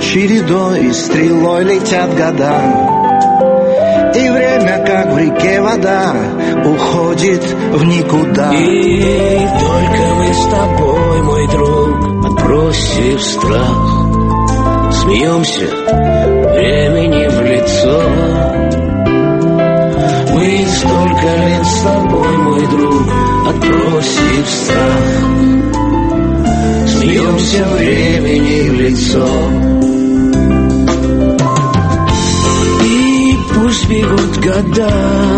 чередой, стрелой летят года, и время, как в реке вода, уходит в никуда. И только мы с тобой, мой друг, отбросив страх, смеемся времени в лицо. Мы столько лет с тобой, мой друг, отбросив страх, смеемся времени в лицо. И пусть бегут года,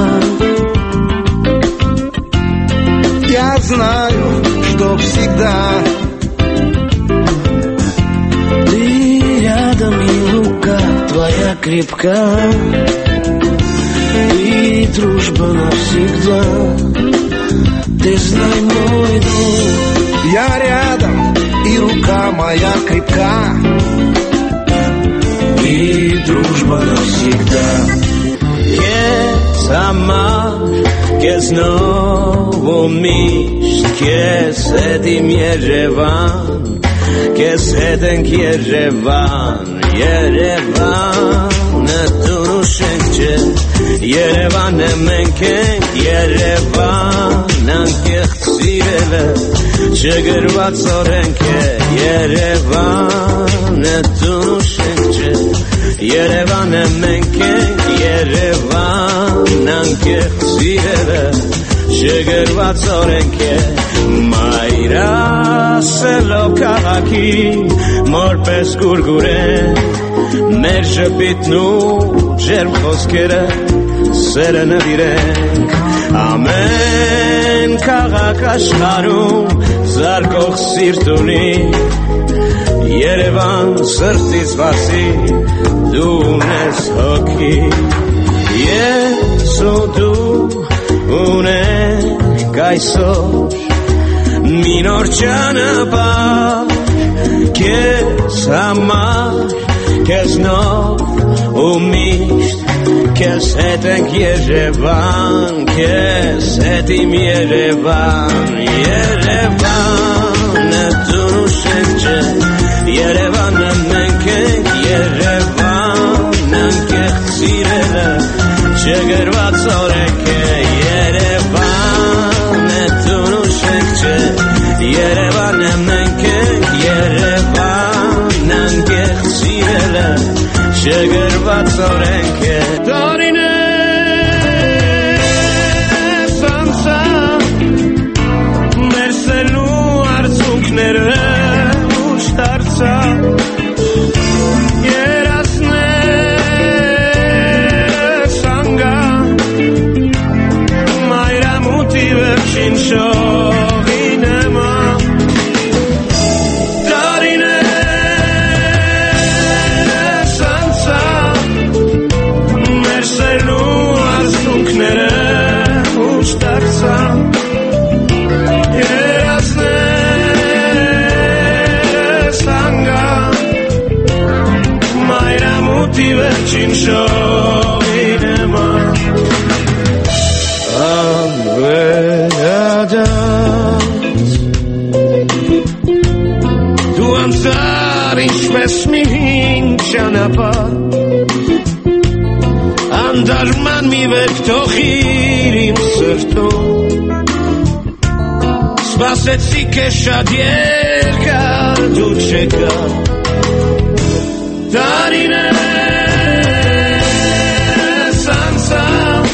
я знаю, что всегда ты рядом, и рука твоя крепка, и дружба навсегда. Ты знай, мой друг, я рядом, и рука моя крепка, и дружба навсегда. Amar que znowu mistrz, que sedim Yerevan, que sedem Yerevan, Yerevan, netunu şençe, Yerevan emenken, Yerevan, ankech tzirele, şegervat zorenke, Yerevan, netunu şençe, Yerevan emenken, Yerevan, ankech tzirele, şegervat zorenke, Mayra selo kahaki, morpes gurgure, merje bitnu, jerm choskere, serene virenk, amen kahak ashcharu, zarkoch sirtuni, Yerevan srtis vasi, dunes hoki, Yesu du une kaisor, minor chanapar, kes amar, kes nov umisht, kes etenk Yerevan, kes etim Yerevan, Yerevan netunu şençe, Yerevan emenkenk, Yerevan ankech tzirele, şegervat zorenke, Yerevan netunu şençe, Yerevan emenkenk, Yerevan ankech tzirele, şegervat zorenke. Dorine sansa, merselu arzuknere ushtarca, Yerasne sanga, Mayra motive shinsho vinema, Dorine sansa, merselu arzuknere ushtarca, Yerasne sanga, Mayra motive shinsho vinema. Du ansar ishmes mihin chanapa, andarman mi vektochir im srto, spasetsi keshadierka du cheka, Darine sansa,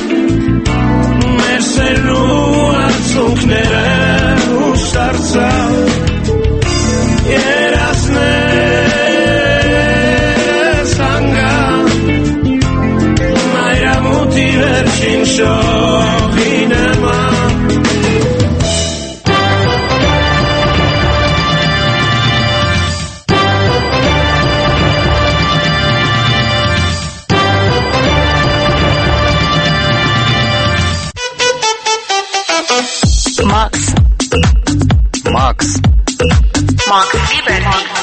merselu arzuknere ushtarca, Yerasne sanga, Mayra motive shinsho vinema. Max Lieber.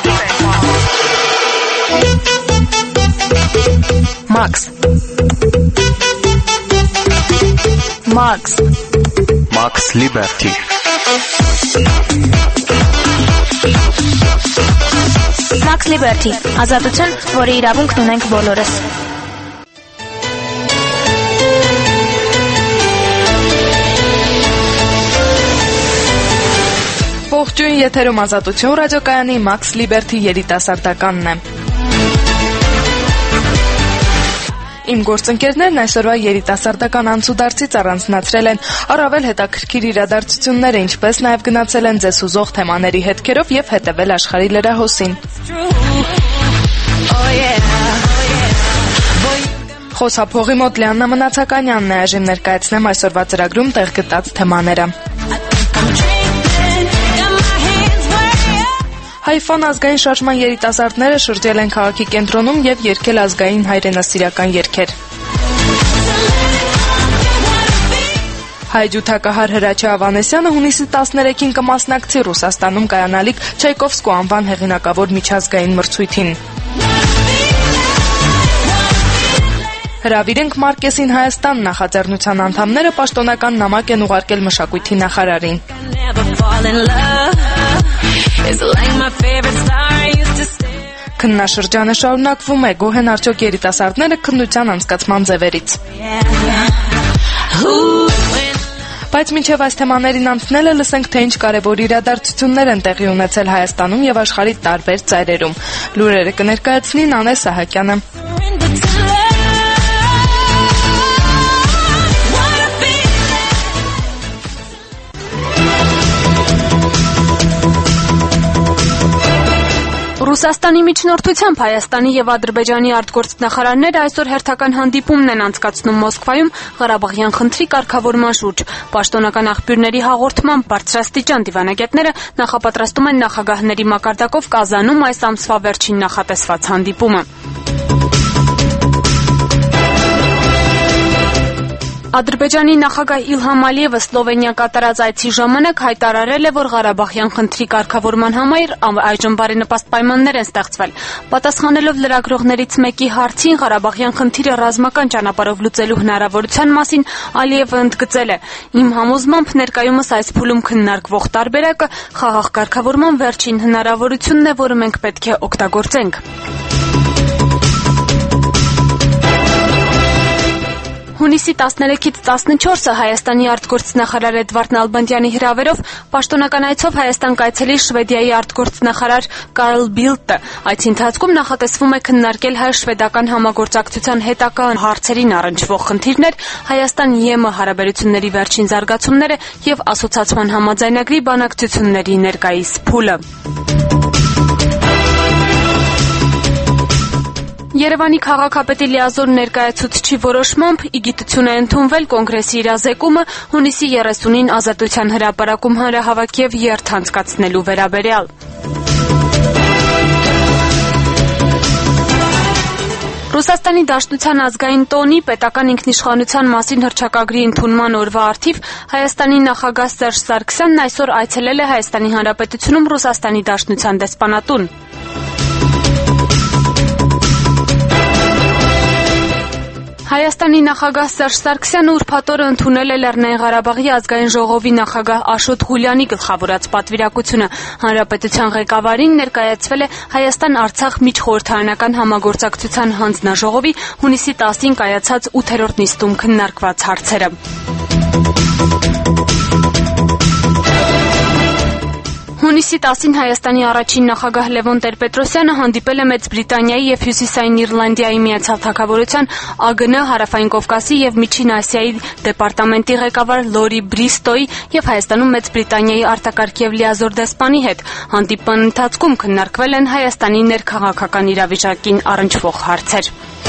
Max Liberty. Max Liberty, ազատություն, որի իրավունքն ունենք բոլորս։ Ողջույն, եթերում ազատություն ռադիոկայանի Max Liberty երիտասարդականն է։ Իմ գործընկերներն այսօրվա երիտասարդական անցուդարձից առանձնացրել են առավել հետաքրքիր իրադարձությունները, ինչպես նաև գնացել են ձեզ հուզող թեմաների հետքերով եւ հետեւել աշխարհի լրահոսին։ Խոսափողի մոտ Լիաննա Մնացականյանն է, այժմ ներկայացնեմ այսօրվա ծրագրում տեղ գտած թեմաները։ Հայֆոն ազգային շարժման երիտասարդները շրջել են քաղաքի կենտրոնում եւ երգել ազգային հայրենասիրական երգեր։ Հայ ջութակահար Հրաչյա Ավանեսյանը հունիսի 13-ին կմասնակցի Ռուսաստանում կայանալիք Չայկովսկու անվան հեղինակավոր միջազգային մրցույթին։ Հրավիրենք Մարկեսին Հայաստան նախաձեռնության անդամները պաշտոնական նամակ են ուղարկել մշակույթի նախարարին։ Քննաշրջանը շարունակվում է, գոհ են արդյոք երիտասարդները քննության անցկացման ձևերից։ Բայց մինչև այս թեմաներին անցնելը լսենք, թե ինչ կարևոր իրադարձություններ են տեղի ունեցել Հայաստանում եւ աշխարհի տարբեր ծայրերում։ Լուրերը կներկայացնի Նանե Սահակյանը։ Ռուսաստանի միջնորդությամբ Հայաստանի եւ Ադրբեջանի արտգործնախարարները այսօր հերթական հանդիպումն են անցկացնում Մոսկվայում Ղարաբաղյան խնդրի կարգավորման շուրջ։ Պաշտոնական աղբյուրների հաղորդմամբ բարձրաստիճան դիվանագետները նախապատրաստում են նախագահների մակարդակով Կազանում այս ամսվա վերջին նախատեսված հանդիպումը։ Ադրբեջանի նախագահ Իլհամ Ալիևը Սլովենիա կատարած այցի ժամանակ հայտարարել է, որ Ղարաբաղյան խնդրի կարգավորման համար այժմ բարենպաստ պայմաններ են ստեղծվել։ Պատասխանելով լրագրողներից մեկի հարցին Ղարաբաղյան խնդիրը ռազմական ճանապարհով լուծելու հնարավորության մասին, Ալիևը ընդգծել է. «Իմ համոզմամբ ներկայումս այս փուլում քննարկվող տարբերակը խաղաղ կարգավորման վերջին հնարավորությունն է, որը մենք պետք է օգտագործենք»։ Հունիսի 13-ից 14-ը Հայաստանի արտգործնախարար Էդվարդ Նալբանդյանի հրավերով պաշտոնական այցով Հայաստան կայցելի Շվեդիայի արտգործնախարար Կարլ Բիլտը։ Այցի ընթացքում նախատեսվում է քննարկել հայ-շվեդական համագործակցության հետագա հարցերին առնչվող խնդիրներ, Հայաստան-ԵՄ հարաբերությունների վերջին զարգացումները եւ ասոցիացիոն համաձայնագրի բանակցությունների ներկայիս փուլը։ Երևանի քաղաքապետի լիազոր ներկայացուցչի որոշմամբ ի գիտություն է ընդունվել կոնգրեսի իրազեկումը հունիսի 30-ին Ազատության հրապարակում հանրահավաք եւ երթ անցկացնելու վերաբերյալ։ Ռուսաստանի Դաշնության ազգային տոնի պետական ինքնիշխանության մասին հռչակագրի ընդունման օրվա առթիվ Հայաստանի նախագահ Սերժ Սարգսյանն այսօր այցելել է Հայաստանի Հանրապետությունում Ռուսաստանի Դաշնության դեսպանատուն։ Հայաստանի նախագահ Սերժ Սարգսյանը ուրբաթ օրը ընդունել է Լեռնային Ղարաբաղի ազգային ժողովի նախագահ Աշոտ Ղուլյանի գլխավորած պատվիրակությունը։ Հանրապետության ղեկավարին ներկայացվել է Հայաստան-Արցախ միջխորհրդարանական համագործակցության հանձնաժողովի հունիսի 10-ին կայացած 8-րդ նիստում քննարկված հարցերը։ Հունիսի 10-ին Հայաստանի առաջին նախագահ Լևոն Տեր-Պետրոսյանը հանդիպել է Մեծ Բրիտանիայի եւ Հյուսիսային Իռլանդիայի Միացյալ Թագավորության ԱԳՆ, Հարավային Կովկասի եւ Միջին Ասիայի դեպարտամենտի ղեկավար Լորի Բրիստոյի եւ Հայաստանում Մեծ Բրիտանիայի արտակարգ եւ լիազոր դեսպանի հետ։ Հանդիպման ընթացքում քննարկվել են Հայաստանի ներքաղաքական իրավիճակին առնչվող հարցեր։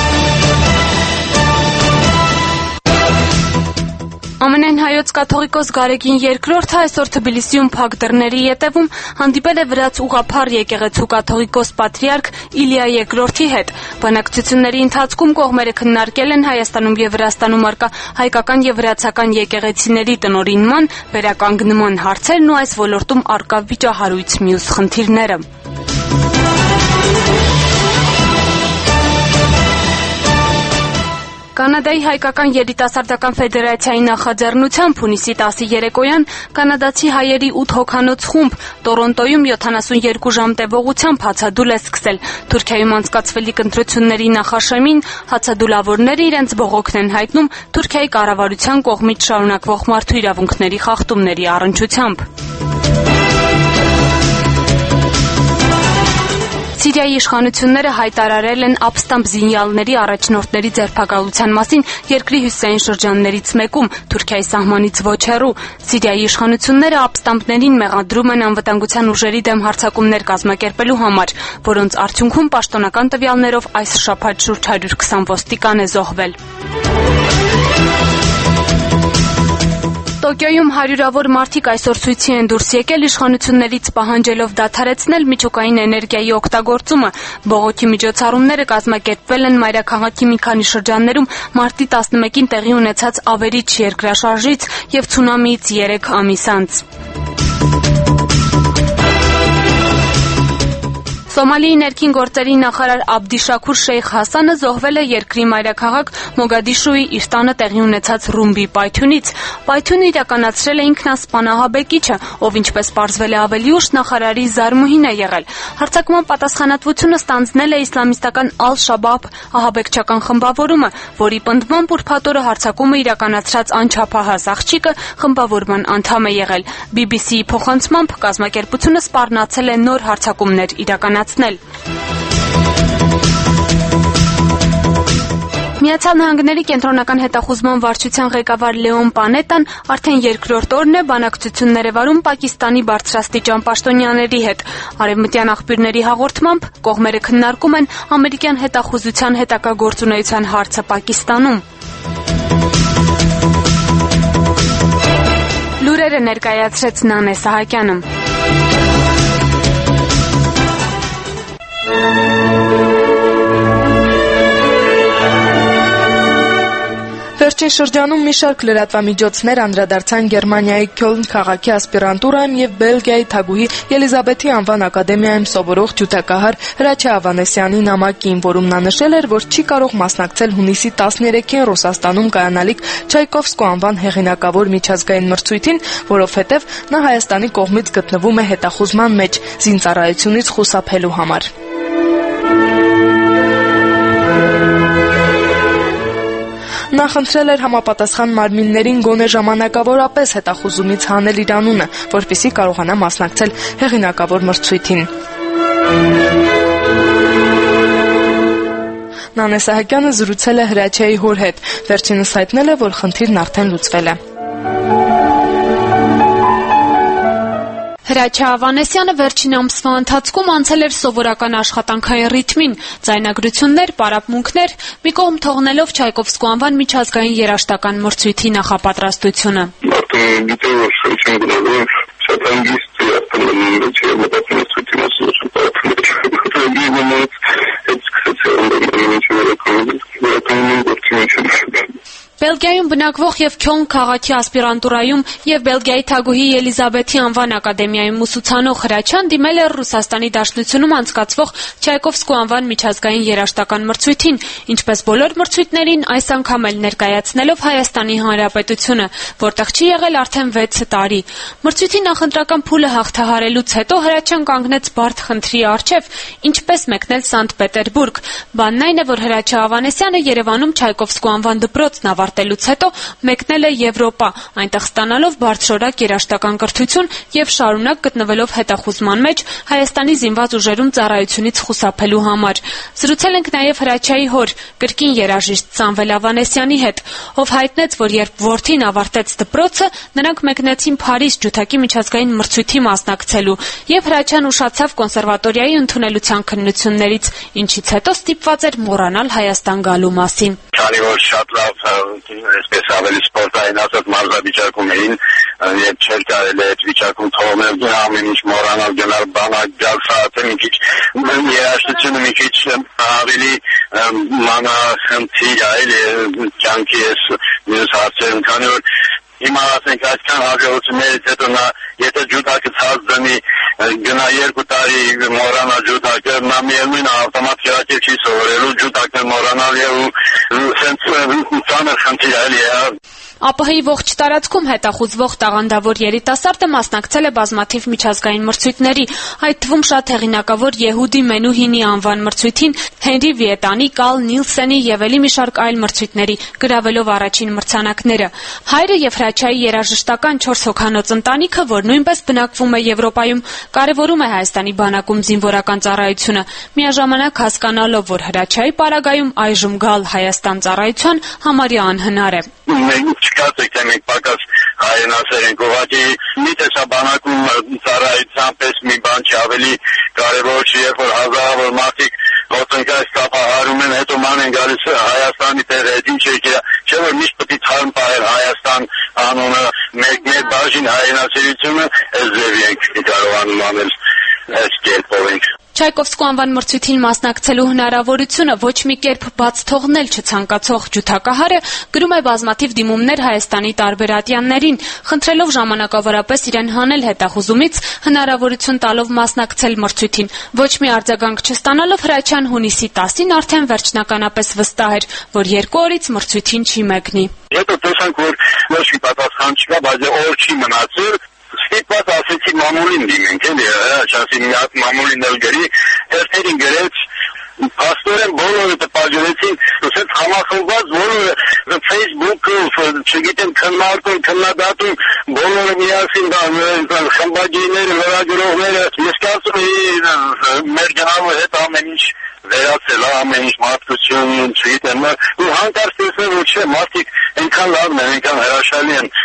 ԱՄՆ-ն հայոց կաթողիկոս Գարեգին II-ը այսօր Թբիլիսիում փակ դռների ետևում հանդիպել է վրաց ուղղափառ եկեղեցու կաթողիկոս պատրիարք Իլիա II-ի հետ։ Բանակցությունների ընթացքում կողմերը քննարկել են Հայաստանում եւ Վրաստանում արկա հայկական եւ վրացական եկեղեցիների տնօրինման, վերականգնման հարցերն ու այս ոլորտում արկա վիճահարույց մյուս խնդիրները։ Կանադայի հայկական երիտասարդական ֆեդերացիայի նախաձեռնությամբ հունիսի 10-ի երեկոյան կանադացի հայերի 8 հոգանոց խումբ Տորոնտոյում 72 ժամ տևողությամբ հացադուլ է սկսել։ Թուրքիայում անցկացվելիք ընտրությունների նախաշեմին հացադուլավորները իրենց բողոքն են հայտնում Թուրքիայի կառավարության կողմից շարունակվող մարդու իրավունքների խախտումների առնչությամբ։ Սիրիայի իշխանությունները հայտարարել են ապստամբ զինյալների առաջնորդների ձերբակալության մասին երկրի հյուսիսային շրջաններից մեկում Թուրքիայի սահմանից ոչ հեռու։ Սիրիայի իշխանությունները ապստամբներին մեղադրում են անվտանգության ուժերի դեմ հարձակումներ կազմակերպելու համար, որոնց արդյունքում պաշտոնական տվյալներով այս շաբաթ շուրջ 120 ոստիկան է զոհվել։ Տոկիոյում հարյուրավոր մարդիկ այսօր ցույցի են դուրս եկել իշխանություններից պահանջելով դադարեցնել միջուկային էներգիայի օգտագործումը։ Բողոքի միջոցառումները կազմակերպվել են մայրաքաղաքի մի քանի շրջաններում մարտի 11-ին տեղի ունեցած ավերիչ երկրաշարժից և ցունամիից 3 ամիս անց։ Սոմալիի ներքին գործերի նախարար Աբդիշաքուր Շեյխ Հասանը զոհվել է երկրի մայրաքաղաք Մոգադիշուի իր տանը տեղի ունեցած ռումբի պայթյունից։ Պայթյունը իրականացրել է ինքնասպանահաբեկիչը, ով ինչպես պարզվել է ավելի ուշ նախարարի զարմուհին է եղել։ Հարձակման պատասխանատվությունը ստանձնել է իսլամիստական Ալ-Շաբաբ ահաբեկչական խմբավորումը, որի պնդմամբ ուրբաթ օրը հարձակումը իրականացրած անչափահաս աղջիկը խմբավորման անդամ է եղել։ BBC-ի փոխանցմամբ կազմակերպությունը սպառնացել է նոր հարձակումներ իրականացնել։ Միացյալ Նահանգների կենտրոնական հետախուզման վարչության ղեկավար Լեոն Պանետան արդեն երկրորդ օրն է բանակցություններ է վարում Պակիստանի բարձրաստիճան պաշտոնյաների հետ։ Արևմտյան աղբյուրների հաղորդմամբ կողմերը քննարկում են ամերիկյան հետախուզության հետագա գործունեության հարցը Պակիստանում։ Լուրերը ներկայացրեց Նանե Սահակյանը։ Վերջին շրջանում մի շարք լրատվամիջոցներ անդրադարձան Գերմանիայի Քյոլն քաղաքի ասպիրանտուրայում եւ Բելգիայի թագուհի Ելիզաբեթի անվան ակադեմիայում սովորող ջութակահար Հրաչյա Ավանեսյանի նամակին, որում նա նշել էր, որ չի կարող մասնակցել հունիսի 13-ին Ռուսաստանում կայանալիք Չայկովսկու անվան հեղինակավոր միջազգային մրցույթին, որովհետեւ նա Հայաստանի կողմից գտնվում է հետախուզման մեջ զինծառայությունից խուսափելու համար։ Նա խնդրել էր համապատասխան մարմիններին գոնե ժամանակավորապես հետախուզումից հանել իր անունը, որպեսզի կարողանա մասնակցել հեղինակավոր մրցույթին։ Նանե Սահակյանը զրուցել է Հրաչյայի հոր հետ, վերջինս հայտնել է, որ խնդիրն արդեն լուծվել է։ Հրաչյա Ավանեսյանը վերջին ամսվա ընթացքում անցել էր սովորական աշխատանքային ռիթմին, ձայնագրություններ, պարապմունքներ, մի կողմ թողնելով Չայկովսկու անվան միջազգային երաժշտական մրցույթի նախապատրաստությունը։ Բելգիայում բնակվող եւ Քյոլն քաղաքի ասպիրանտուրայում եւ Բելգիայի թագուհի Ելիզաբեթի անվան ակադեմիայում ուսուցանող Հրաչյան դիմել էր Ռուսաստանի Դաշնությունում անցկացվող Չայկովսկու անվան միջազգային երաժշտական մրցույթին, ինչպես բոլոր մրցույթներին այս անգամ էլ ներկայացնելով Հայաստանի Հանրապետությունը, որտեղ չի եղել արդեն 6 տարի։ Մրցույթի նախընտրական փուլը հաղթահարելուց հետո Հրաչյան կանգնեց բարդ խնդրի առջև, ինչպես մեկնել Սանտ Պետերբուրգ։ Բանն այն է, որ Հրաչյա Ավանեսյանը Երևանում Չայկովսկու անվան դպրոցն ավարտելուց հետո մեկնել է Եվրոպա, այնտեղ ստանալով բարձրորակ երաժշտական կրթություն եւ շարունակ գտնվելով հետախուզման մեջ Հայաստանի զինված ուժերում ծառայությունից խուսափելու համար։ Զրուցել ենք նաեւ Հրաչյայի հոր, կրկին երաժիշտ Սամվել Ավանեսյանի հետ, ով հայտնեց, որ երբ որդին ավարտեց դպրոցը, նրանք մեկնեցին Փարիզ ջութակի միջազգային մրցույթի մասնակցելու, եւ Հրաչյան ուշացավ կոնսերվատորիայի ընդունելության քննություններից, ինչից հետո ստիպված էր մոռանալ Հայաստան գալու մասին։ Քանի որ շատ լավ այսպես ավելի սպորտային ասած մարզավիճակում էին, երբ չէր կարելի այդ վիճակում թողնել ամեն ինչ մոռանալ, գնալ բանակ, գալ սրահը մի քիչ երաժշտությունը մի քիչ ավելի մանրախնդիր այլ կյանքի էս մյուս հարցերում, քանի որ հիմա ասենք այսքան հաջողություններից հետո նա եթե ջութակը ցած դնի գնա 2 տարի մոռանա ջութակը, նա միևնույն ավտոմատ քրակեր չի սովորելու, ջութակն մոռանալ եւ սենց ծանր խնդիր էլի է։ ԱՊՀ-ի ողջ տարածքում հետախուզվող տաղանդավոր երիտասարդը մասնակցել է բազմաթիվ միջազգային մրցույթների, այդ թվում շատ հեղինակավոր Եհուդի Մենուհինի անվան մրցույթին, Հենրի Վիետանի, Կալ Նիլսենի եւ ելի մի շարք այլ մրցույթների, գրավելով առաջին մրցանակները։ Հայրը եւ Հրաչյայի երաժշտական 4 հոգանոց ընտանիքը, որ նույնպես բնակվում է Եվրոպայում, կարևորում է Հայաստանի բանակում զինվորական ծառայությունը, միաժամանակ հասկանալով, որ Հրաչյայի պարագայում այժմ գալ Հայաստան ծառայության համարյա անհնար է։ Չկացեք, թե մենք պակաս հայրենասեր ենք, ուղղակի մի տեսաբանակում ծառայության պես մի բան չի, ավելի կարևոր չի, երբ որ հազարավոր մարդիկ ոտնկայս տապահարում են, հետո ման են գալիս Հայաստանի տեղ հետ, ինչ է կերա, չէ որ միշտ պետք է թարմ պահել Հայաստան անունը, մեր բաժին հայրենասերությունը, այս ձևի ենք կարողանում անել, այս կերպով ենք։ Չայկովսկու անվան մրցույթին մասնակցելու հնարավորությունը ոչ մի կերպ բաց թողնել չցանկացող ջութակահարը գրում է բազմաթիվ դիմումներ Հայաստանի տարբեր ատյաններին, խնդրելով ժամանակավորապես իրեն հանել հետախուզումից, հնարավորություն տալով մասնակցել մրցույթին։ Ոչ մի արձագանք չստանալով Հրաչյան հունիսի 10-ին արդեն վերջնականապես վստահ էր, որ 2 օրից մրցույթին չի մեկնի։ Հետո տեսանք, որ ոչ մի պատասխան չկա, բայց օր չի մնացել։ Ստիպված ասեցի մամուլին դիմենք, էլի, ասի մի հատ մամուլին էլ գրի, հերթերին գրեց, փաստորեն բոլորը տպագրեցին, ասեց համախմբված բոլորը Facebook-ը, չգիտեմ, քննարկում, քննադատում, բոլորը միասին խմբագիրները, լրագրողները, ես կարծում էի մեր գնալու հետ ամեն ինչ վերացել, ամեն ինչ մարդկություն, չգիտեմ, ու հանկարծ տեսնել, որ չէ, մարդիկ այնքան լավն են, այնքան հրաշալի են,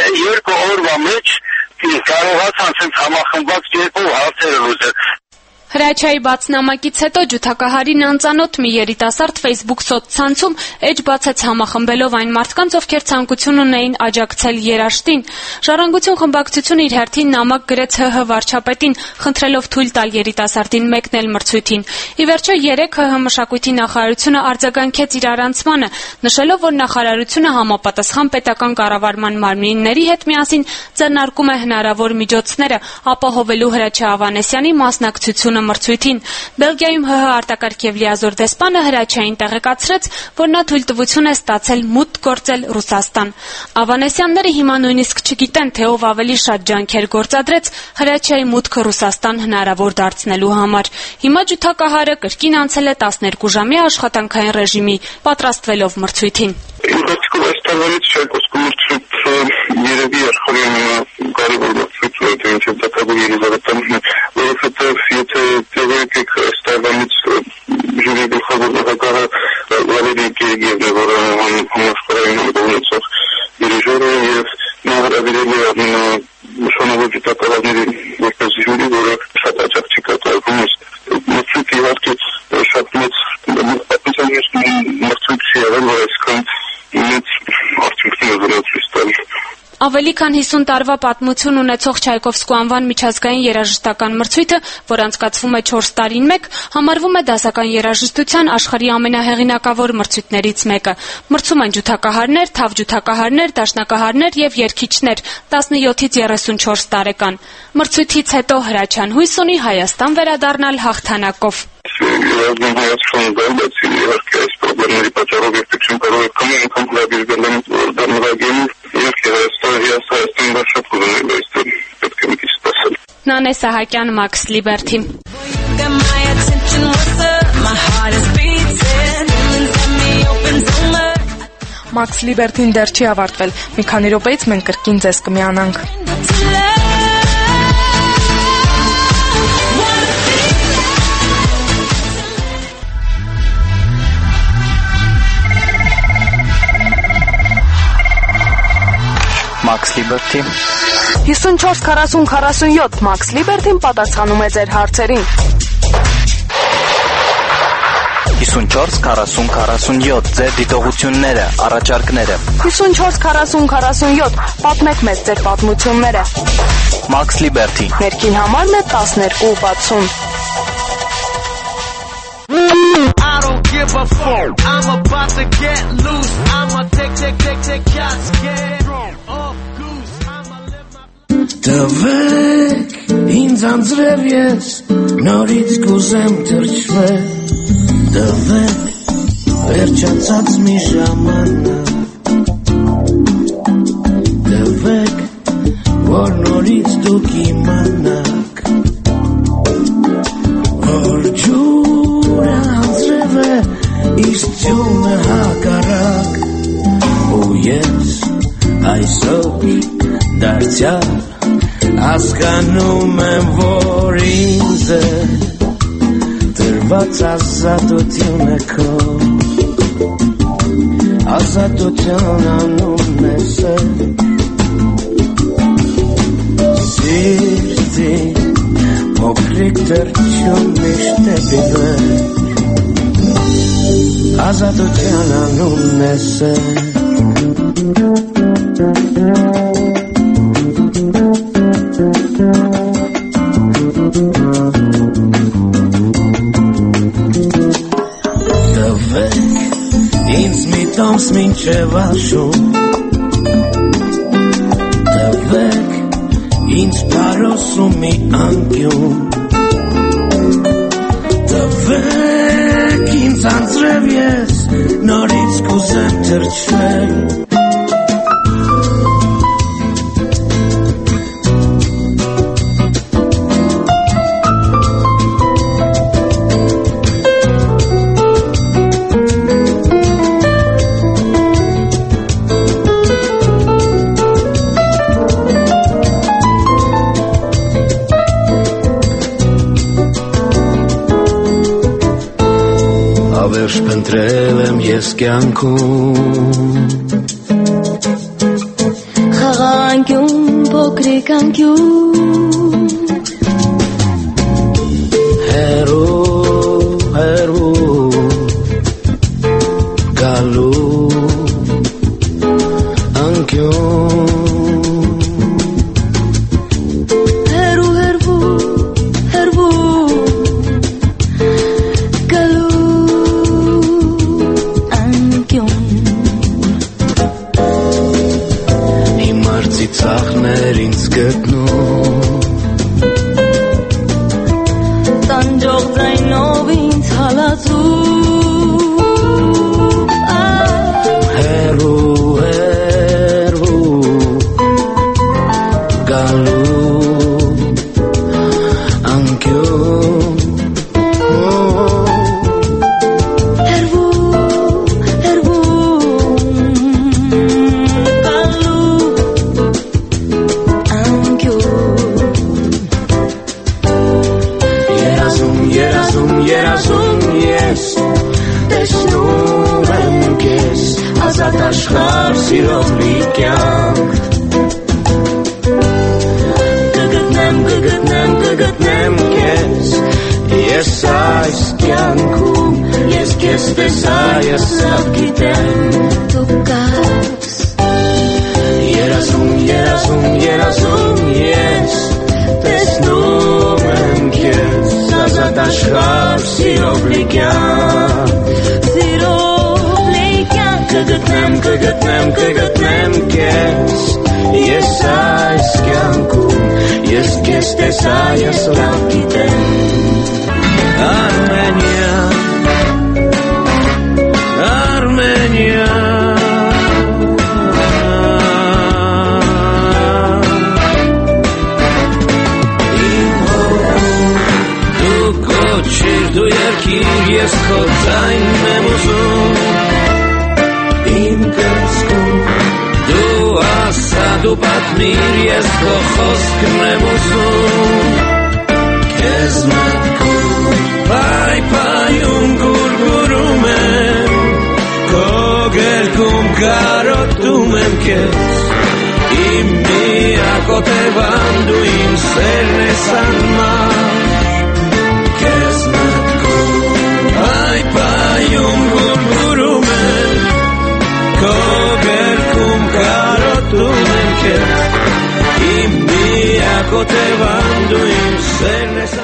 2 օրվա մեջ կարողացան ցենց համախմբված կերպով հարցերը լուծել։ Հրաչյայի բաց նամակից հետո ջութակահարին անծանոթ մի երիտասարդ Facebook սոցցանցում էջ բացեց համախմբելով այն մարդկանց, ովքեր ցանկություն ունեին աջակցել երաշտին։ Ժառանգություն խմբակցությունը իր հերթին նամակ գրեց ՀՀ վարչապետին, խնդրելով թույլ տալ երիտասարդին մեկնել մրցույթին։ Ի վերջո 3 ՀՀ մշակույթի նախարարությունը արձագանքեց իր առանցմանը, նշելով, որ նախարարությունը համապատասխան պետական կառավարման մարմինների հետ միասին ձեռնարկում է հնարավոր միջոցները ապահովելու Հրաչյա Ավանեսյանի մասնակցությունը մրցույթին։ Բելգիայում ՀՀ արտակարգ եւ լիազոր դեսպանը Հրաչյային տեղեկացրեց, որ նա թույլտվություն է ստացել մուտք գործել Ռուսաստան։ Ավանեսյանները հիմա նույնիսկ չգիտեն, թե ով ավելի շատ ջանքեր գործադրեց Հրաչյայի մուտքը Ռուսաստան հնարավոր դարձնելու համար։ Հիմա ջութակահարը կրկին անցել է 12-ժամյա աշխատանքային ռեժիմի, պատրաստվելով մրցույթին։ Այս տարվանից Չայկովսկու մրցույթը երևի աշխարհի ամենակարևոր մրցույթը է, ինչպես դատավոր Ելիզավետյանն է, որովհետև եթե տեղեկեք այս տարվանից ժյուրիի գլխավոր նախագահը Վալերի Գեգիևն է, որը համաշխարհային ունեցող դիրիժոր է եւ նա հրավիրել է նշանավոր ջութակահարների որպես ժյուրի, որը շատ աջակցի կատարվում է։ Մրցույթը իհարկե շատ մեծ մրցույթ չի եղել, որ այսքան Ավելի քան 50 տարվա պատմություն ունեցող Չայկովսկու անվան միջազգային երաժշտական մրցույթը, որ անցկացվում է 4 տարին մեկ, համարվում է դասական երաժշտության աշխարհի ամենահեղինակավոր մրցույթներից մեկը։ Մրցում են ջութակահարներ, թավջութակահարներ, դաշնակահարներ եւ երգիչներ 17-ից 34 տարեկան։ Մրցույթից հետո Հրաչյան հույս ունի Հայաստան վերադառնալ հաղթանակով։ Իհարկե այս պրոբլեմների պատճառով երբեք կարող է կամենքան հրավիրվել են դառնվագին եւ Հայաստան շատ կուզենայի այստեղ պետք է մի քիչ սպասել։ Նանե Սահակյան, Մաքս Լիբերթի։ Մաքս Լիբերթին դեռ չի ավարտվել։ Մի քանի րոպեից մենք կրկին ձեզ կմիանանք։ Մաքս Լիբերթի 54-40-47 Մաքս Լիբերթին պատասխանում է ձեր հարցերին։ 54-40-47 ձեր դիտողությունները, առաջարկները։ 54-40-47 պատմեք մեզ ձեր պատմությունները։ Մաքս Լիբերթի Ներքին համարն է 12-60։ I don't give a fuck. I'm about to get loose. I'ma take shots, get off goose. I'ma live my... ինձ անձրև ես նորից կուզեմ թրջվել տվեք վերջացած մի ժամանակ տվեք որ նորից դուք իմանաք որ ջուրը անձրև է իսկ ջունը հակառակ ու ես այսօր դարձյալ հասկանում եմ որ ինձ է տրված ազատությունը քո ազատություն անունն է սիրտի փոքրիկ թրջուն միշտ է բիվեր ազատություն անունն է Տոմս մինչև աշուն տվեք ինձ պարոսում մի անկյուն տվեք ինձ անձրև ես նորից կուզեմ թրջվել Շփնտրել եմ ես կյանքում Խաղանկյուն, փոքրիկ անկյուն Հերու գալու անկյուն ծախներ ինձ գտնում տանջող ձայնով ինձ հալածում հերու գալու անկյուն Ազատ աշխարհ սիրով լի կյանք կգտնեմ քեզ ես այս կյանքում ես քեզ տեսա ես լավ գիտեմ դու կաս երազում ես տեսնում եմ քեզ ազատ աշխարհ սիրով լի կյանք կգտնեմ քեզ ես այս կյանքում ես քեզ տեսա ես լավ գիտեմ Armenia դու կոչիր դու երկիր ես քո ձայնն եմ ուզում Իմ կրծքում դու ասա դու պատմիր ես քո խոսքն եմ ուզում Քեզ մտքում պայպայում գուրգուրում եմ Քո գերքում կարոտում եմ քեզ Իմ միակ օտևան դու իմ սերն ես անմար Քեզ մտքում պայպայում գուրգուրում եմ Քո գերքում կարոտում եմ քեզ Իմ միակ օտևան դու իմ սերն ես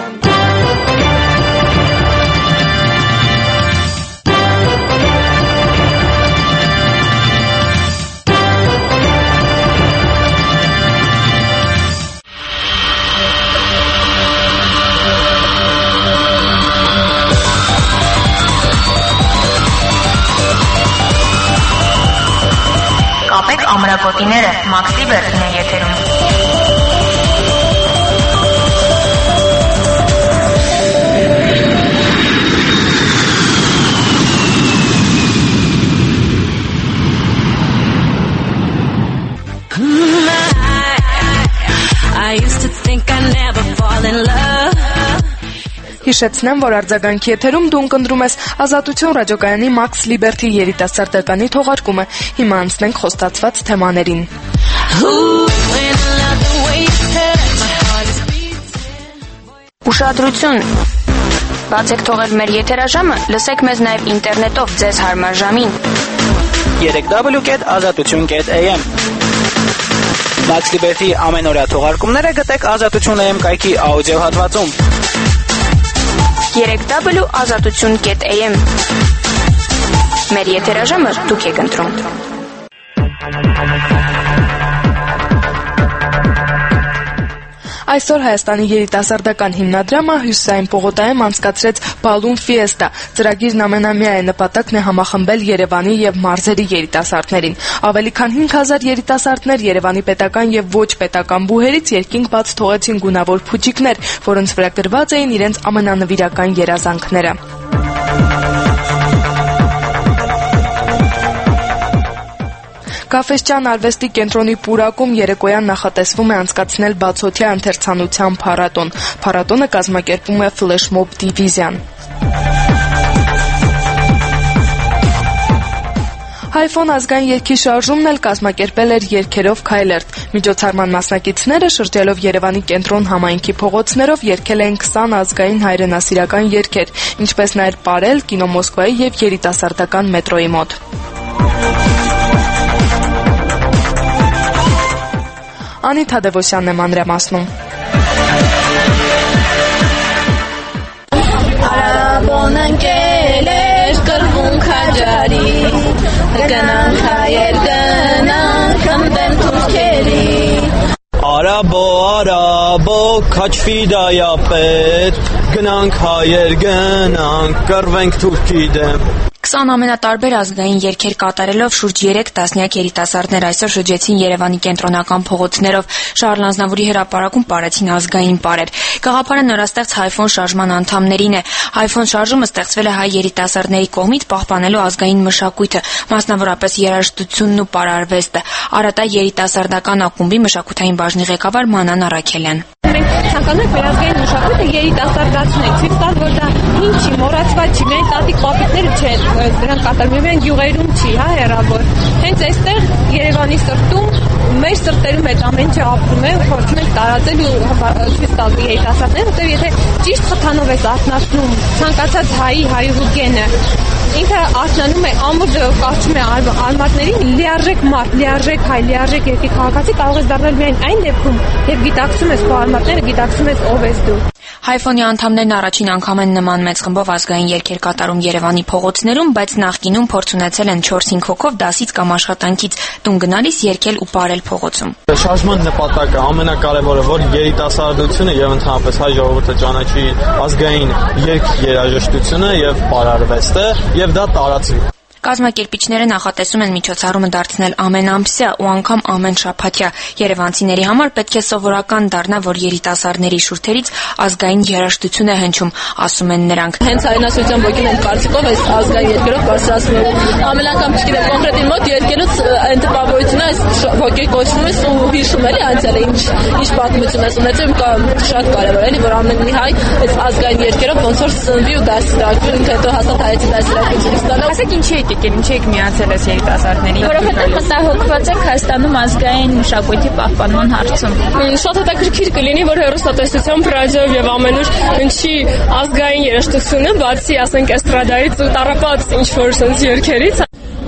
գոտիները Մաքսի Բերդին է եթերում։ I used to think I'd never fall in love. Հիշեցնեմ, որ արձագանքի եթերում դու ընկնդրում ես Ազատություն ռադիոկայանի Max Liberty երիտասարդականի թողարկումը։ Հիմա անցնենք խոստացված թեմաներին։ Ուշադրություն։ Բաց եք թողել մեր եթերաժամը, լսեք մեզ նաև ինտերնետով ձեզ հարմար ժամին։ 3w.azatutun.am Max Liberty ամենօրյա թողարկումները գտեք Ազատություն AM կայքի աուդիո հատվածում։ 3w.azatutun.am Մեր եթերաժամը դուք եք ընտրում։ Այսօր Հայաստանի երիտասարդական հիմնադրամը Հյուսիսային պողոտայում անցկացրեց Balloon Fiesta։ Ծրագիրն ամենամյա է, նպատակն է համախմբել Երևանի եւ մարզերի երիտասարդներին։ Ավելի քան 5000 երիտասարդներ Երևանի պետական եւ ոչ պետական բուհերից երկինք բաց թողեցին գունավոր փուչիկներ, որոնց վրա գրված էին իրենց ամենանվիրական երազանքները։ Կաֆեսճան արվեստի կենտրոնի պուրակում երեկոյան նախատեսվում է անցկացնել բացօթյա ընթերցանության փառատոն։ Փառատոնը կազմակերպում է Flashmob դիվիզիան։ Հայֆոն ազգային երգի շարժումն էլ կազմակերպել էր երգերով քայլերթ։ Միջոցառման մասնակիցները շրջելով Երևանի կենտրոն համայնքի փողոցներով երգել են 20 ազգային հայրենասիրական երգեր, ինչպես նաև պարել կինո Մոսկվայի եւ երիտասարդական մետրոյի մոտ։ Անի Թադևոսյանն է մանրամասնում։ Արաբոն ընկել էր կրվում քաջարի, գնանք հայեր գնանք ընդեն թուրքերի։ Արաբո, քաչվի դայապետ, գնանք հայեր գնանք, կռվենք թուրքի դեմ։ 20 ամենատարբեր ազգային երգեր կատարելով շուրջ 3 տասնյակ երիտասարդներ այսօր շրջեցին Երևանի կենտրոնական փողոցներով, Շարլ Ազնավուրի հրապարակում պարեցին ազգային պարեր։ Գաղափարը նորաստեղծ Հայֆոն շարժման անդամներին է։ Հայֆոն շարժումը ստեղծվել է հայ երիտասարդների կողմից պահպանելու ազգային մշակույթը, մասնավորապես երաժշտությունն ու պարարվեստը։ Արատա երիտասարդական ակումբի մշակութային բաժնի ղեկավար Մանան Առաքելյան։ Մենք ցանկանում ենք մեր ազգային մշակույթը երիտասարդացնել, ցույց տալ, որ դա ինչի մոռացված չի, միայն տատիկ պապիկները չեն դրանք կատարում, միայն գյուղերում չի, հեռավոր։ Հենց այստեղ Երևանի սրտում, մեր սրտերում այդ ամեն ինչը ապրում է, փորձում ենք տարածել ու ցույց տալ երիտասարդներին, որտեղ եթե ճիշտ խթանով ես արթնացնում ցանկացած հայի հայրու գենը, ինքը արթնանում է, ամուր կարճում է արմատներին, լիարժեք մարդ, լիարժեք հայ, լիարժեք երկրի քաղաքացի կարող ես դառնալ միայն այն դեպքում, երբ գիտակցում ես քո արմատները, գիտակցում ես ով ես դու։ Հայֆոնի անդամներն առաջին անգամ են նման մեծ խմբով ազգային երգեր կատարում Երևանի փողոցներում, բայց նախկինում փորձ ունեցել են 4-5 հոգով դասից կամ աշխատանքից տուն գնալիս երգել ու պարել փողոցում։ Շարժման նպատակը ամենակարևորը, որ երիտասարդությունը եւ ընդհանրապես հայ ժողովուրդը ճանաչի ազգային երգ երաժշտությունը եւ պարարվեստը եւ դա տարածվի։ Կազմակերպիչները նախատեսում են միջոցառումը դարձնել ամենամսյա ու անգամ ամեն շաբաթյա։ Երևանցիների համար պետք է սովորական դառնա, որ երիտասարդների շուրթերից ազգային երաժշտություն է հնչում, ասում են նրանք։ Հենց հայրենասիրության ոգին են կարծիքով այս ազգային երգերով բարձրացնելու։ Ամեն անգամ չգիտեմ կոնկրետ իմ մոտ երգելուց այն տպավորությունը այս ոգի կոչվում է ու հիշում էլի անցյալը ինչ պատմություն է ունեցել, շատ կարևոր էլի, որ ամեն մի հայ այս ազգային երգերով ոնց որ սնվի ու դաստրակվի, ինքը հետո հաստատ հայեցի դաստրակությունից ստանա։ Ասեք ինչի ինչի եք միացել այս երիտասարդներին։ Որովհետև մտահոգված եք Հայաստանում ազգային մշակույթի պահպանման հարցում։ Շատ հետաքրքիր կլինի, որ հեռուստատեսությամբ, ռադիոյով եւ ամենուր հնչի ազգային երաժշտությունը, բացի ասենք էստրադայից ու տառապած ինչ որ sense երգերից։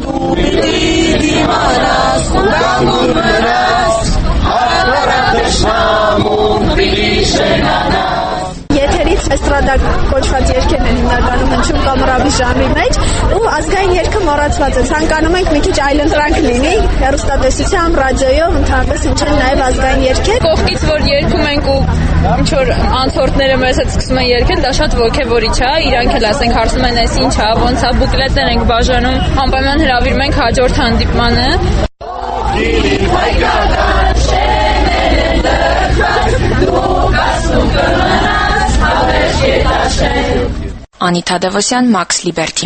Եթերից էստրադա կոչված երգերն են հիմնականում հնչում կամ ռաբի ժանրի մեջ ու ազգային երգը մոռացված է։ Ցանկանում ենք մի քիչ այլընտրանք լինի, հեռուստատեսությամբ, ռադիոյով ընդհանրապես հնչեն նաև ազգային երգեր։ Կողքից որ երգում ենք ու ինչ որ անցորդները մեզ հետ սկսում են երգել, դա շատ ոգևորիչ է։ Իրանք էլ ասենք հարցնում են, այս ինչ է, ոնց է, բուկլետներ ենք բաժանում, անպայման հրավիրում ենք հաջորդ հանդիպմանը։ Անիթա Դևոսյան, Max Liberty։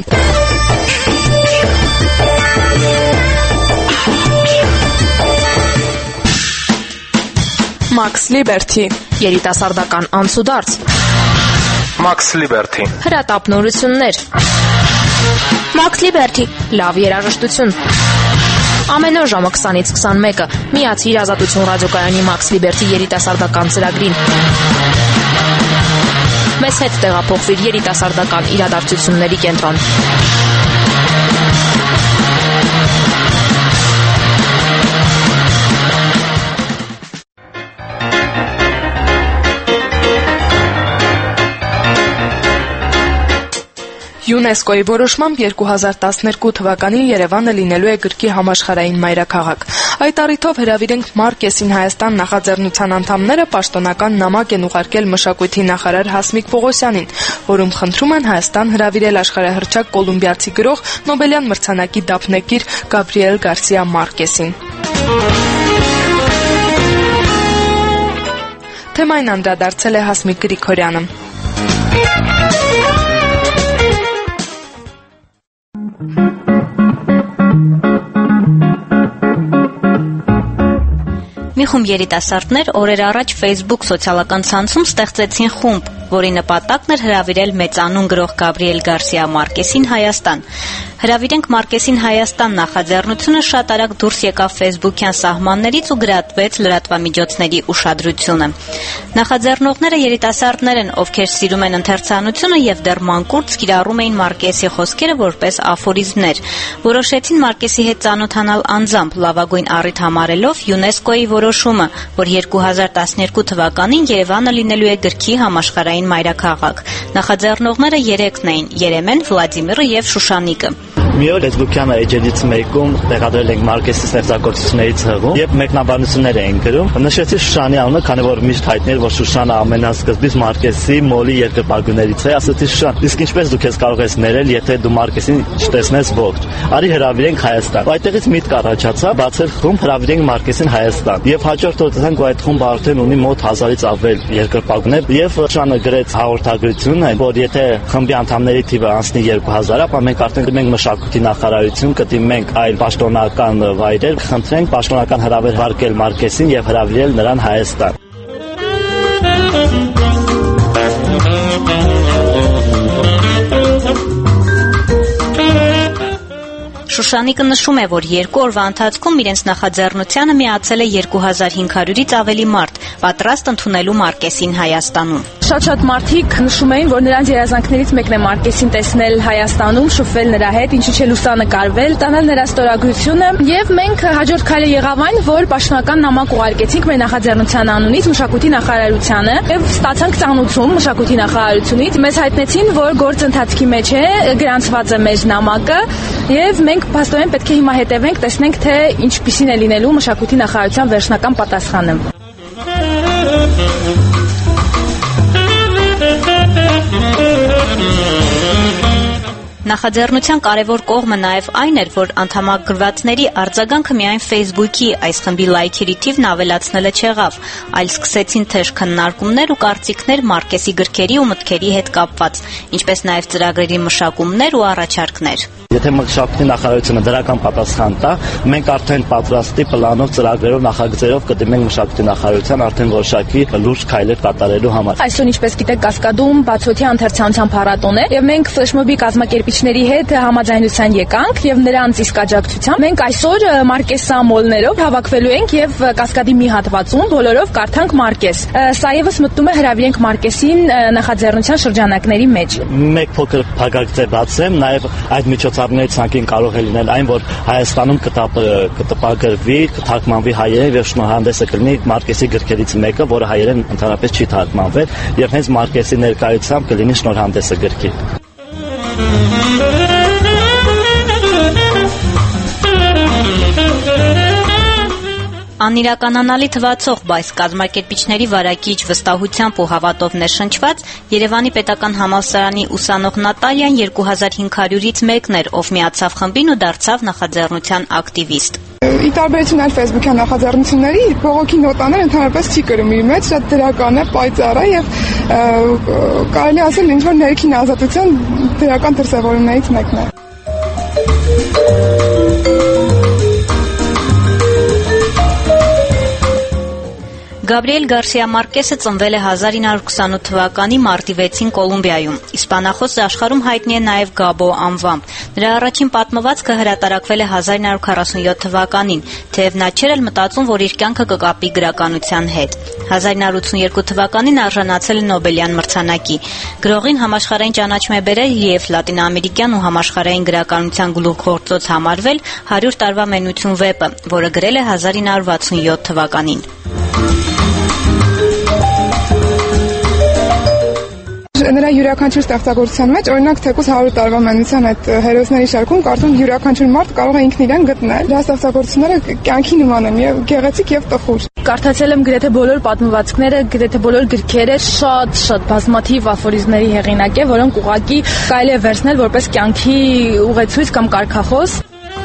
Max Liberty, երիտասարդական անցուդարձ։ Max Liberty, հրատապնորություններ։ Max Liberty, լավ երաժշտություն։ Ամեն օր ժամը 20-ից 21-ը միացիր Ազատություն ռադիոկայանի Max Liberty երիտասարդական ծրագրին։ Մեզ հետ տեղափոխվիր երիտասարդական իրադարձությունների կենտրոն։ ՅՈՒՆԵՍԿՕ-ի որոշմամբ 2012 թվականին Երևանը լինելու է գրքի համաշխարհային մայրաքաղաք։ Այդ առիթով հրավիրենք Մարկեսին Հայաստան նախաձեռնության անդամները պաշտոնական նամակ են ուղարկել մշակույթի նախարար Հասմիկ Պողոսյանին, որում խնդրում են Հայաստան հրավիրել աշխարհահռչակ կոլումբիացի գրող Նոբելյան մրցանակի դափնեկիր Գաբրիել Գարսիա Մարկեսին։ Թեմային անդրադարձել է Հասմիկ Գրիգորյանը։ Մի խումբ երիտասարդներ օրեր առաջ Facebook սոցիալական ցանցում ստեղծեցին խումբ, որի նպատակն էր հրավիրել մեծանուն գրող Գաբրիել Գարսիա Մարկեսին Հայաստան։ Հրավիրենք Մարկեսին Հայաստան նախաձեռնությունը շատ արագ դուրս եկավ Facebook-յան սահմաններից ու գրատվեց լրատվամիջոցների ուշադրությունը։ Նախաձեռնողները երիտասարդներ են, ովքեր սիրում են ընթերցանությունը եւ դեռ մանկուց կիրառում էին Մարկեսի խոսքերը որպես աֆորիզմներ։ Որոշեցին Մարկեսի հետ ծանոթանալ անձամբ, լավագույն առիթ համարելով ՅՈՒՆԵՍԿՕ-ի որոշումը, որ 2012 թվականին Երևանը լինելու է գրքի համաշխարհային մայրաքաղաք։ Նախաձեռնողները 3-ն էին՝ Երեմեն, Վլադիմիրը եւ Շուշանիկը։ Մի օր Facebook-յան էջերից մեկում տեղադրել ենք Մարկեսի ստեղծագործություններից հղում եւ մեկնաբանություններ էին գրում։ Նշեցի Շուշանի անունը, քանի որ միշտ հայտնի էր, որ Շուշանը ամենասկզբից Մարկեսի մոլի երկրպագուներից է, ասացի Շուշան, իսկ ինչպես դու քեզ կարող ես ներել, եթե դու Մարկեսին չտեսնես ողջ։ Արի հրավիրենք Հայաստան։ Այդտեղից միտք առաջացավ բացել խումբ հրավիրենք Մարկեսին Հայաստան։ Եվ հաջորդ օր տեսանք, որ այդ խումբը արդեն ունի մոտ 1000-ից ավել երկրպագուներ եւ Շուշանը գրեց հաղորդագրություն, որ եթե խմբի անդամների թիվը անցնի 2000, ապա մենք արդեն մենք մշակույթի նախարարություն կդիմենք այլ պաշտոնական վայրեր, խնդրենք պաշտոնական հրավեր հարկել Մարկեսին եւ հրավիրել նրան Հայաստան։ Շուշանիկը նշում է, որ 2 օրվա ընթացքում իրենց նախաձեռնությանը միացել է 2500-ից ավելի մարդ, պատրաստ ընդունելու Մարկեսին Հայաստանում։ Շատ մարդիկ նշում էին, որ նրանց երազանքներից մեկն է Մարկեսին տեսնել Հայաստանում, շփվել նրա հետ, ինչի՞ չէ լուսանկարվել, տանել նրա ստորագրությունը, եւ մենք հաջորդ քայլը եղավ այն, որ պաշտոնական նամակ ուղարկեցինք մեր նախաձեռնության անունից մշակույթի նախարարությանը եւ ստացանք ծանոթում մշակույթի նախարարությունից։ Մեզ հայտնեցին, որ գործընթացքի մեջ է, գրանցված է մեր նամակը եւ մենք փաստորեն պետք է հիմա հետևենք, տեսնենք թե ինչպիսին է լինելու մշակույթի նախարարության վերջնական պատասխանը։ Նախաձեռնության կարևոր կողմը նաև այն էր, որ անդամագրվածների արձագանքը միայն Facebook-ի այս խմբի լայքերի թիվն ավելացնելը չեղավ, այլ սկսեցին թեժ քննարկումներ ու կարծիքներ Մարկեսի գրքերի ու մտքերի հետ կապված, ինչպես նաև ծրագրերի մշակումներ ու առաջարկներ։ Եթե մշակույթի նախարարությունը դրական պատասխան տա, մենք արդեն պատրաստի պլանով, ծրագրերով, նախագծերով կդիմենք մշակույթի նախարարության արդեն որոշակի լուրջ քայլեր կատարելու համար։ Այսօր, ինչպես գիտեք, Կասկադում բացօթյա ընթերցանության փառատոն է, եւ մենք ֆլեշմոբի կազմակերպիչների հետ համաձայնության եկանք եւ նրանց իսկ աջակցությամբ մենք այսօր Մարկեսա մոլներով հավաքվելու ենք եւ Կասկադի մի հատվածում բոլորով կարդանք Մարկես։ Սա եւս մտնում է հրավիրենք Մարկեսին նախաձեռնության շրջանակների մեջ։ Մեկ փոքր փակագծեր բացեմ, նաեւ այդ միջոցառումների ցանկին կարող է լինել այն, որ Հայաստանում կտպագրվի, կթարգմանվի հայերեն եւ շնորհանդեսը կլինի Մարկեսի գրքերից մեկը, որը հայերեն ընդհանրապես չի թարգմանվել, եւ հենց Մարկեսի ներկայությամբ կլինի շնորհանդեսը գրքի։ Անիրականանալի թվացող, բայց կազմակերպիչների վարակիչ վստահությամբ ու հավատով ներշնչված Երևանի պետական համալսարանի ուսանող Նատալիան 2500-ից մեկն էր, ով միացավ խմբին ու դարձավ նախաձեռնության ակտիվիստ։ ի տարբերություն այլ Facebook-յան նախաձեռնությունների, բողոքի նոտաներ ընդհանրապես չի կրում իր մեջ, շատ դրական է, պայծառ է եւ կարելի ասել ինչ որ ներքին ազատության դրական դրսևորումներից մեկն է։ Գաբրիել Գարսիա Մարկեսը ծնվել է 1928 թվականի մարտի 6-ին Կոլումբիայում։ Իսպանախոս աշխարհում հայտնի է նաև Գաբո անվամբ։ Նրա առաջին պատմվածքը հրատարակվել է 1947 թվականին, թեև նա չէր էլ մտածում, որ իր կյանքը կկապի գրականության հետ։ 1982 թվականին արժանացել է Նոբելյան մրցանակի։ Գրողին համաշխարհային ճանաչում է բերել և լատինաամերիկյան ու համաշխարհային գրականության գլուխգործոց համարվել 100 տարվա մենություն վեպը, որը գրել է 1967 թվականին։ Նրա յուրաքանչյուր ստեղծագործության մեջ, օրինակ թեկուզ 100 տարվա մենության այդ հերոսների շարքում կարծում յուրաքանչյուր մարդ կարող է ինքն իրեն գտնել։ Դրա ստեղծագործությունները կյանքի նման են եւ գեղեցիկ եւ տխուր։ Կարդացել եմ գրեթե բոլոր պատմվածքները, գրեթե բոլոր գրքերը, շատ բազմաթիվ աֆորիզմների հեղինակ է, որոնք ուղղակի կարելի է վերցնել որպես կյանքի ուղեցույց կամ կարգախոս։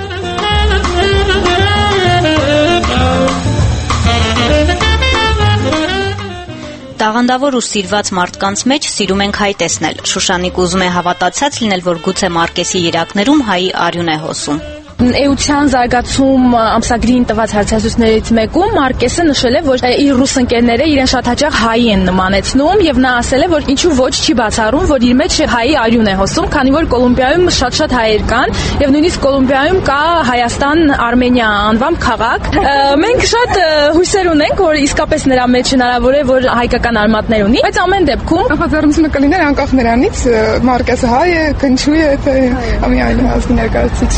Տաղանդավոր ու սիրված մարդկանց մեջ սիրում ենք հայ տեսնել։ Շուշանիկ ուզում է հավատացած լինել, որ գուցե Մարկեսի երակներում հայի արյուն է հոսում։ Էության զարգացում ամսագրին տված հարցազրույցներից մեկում Մարկեսը նշել է, որ իր ռուս ընկերները իրեն շատ հաճախ հայի են նմանեցնում եւ նա ասել է, որ ինչու ոչ չի բացառում, որ իր մեջ հայի արյուն է հոսում, քանի որ Կոլումբիայում շատ հայեր կան եւ նույնիսկ Կոլումբիայում կա Հայաստան-Արմենիա անվամբ քաղաք։ Մենք շատ հույսեր ունենք, որ իսկապես նրա մեջ հնարավոր է, որ հայկական արմատներ ունի, բայց ամեն դեպքում նախաձեռնությունը կլիներ անկախ նրանից Մարկեսը հայ է, քնչու է, թե ամի այլ ազգի ներկայացուցիչ։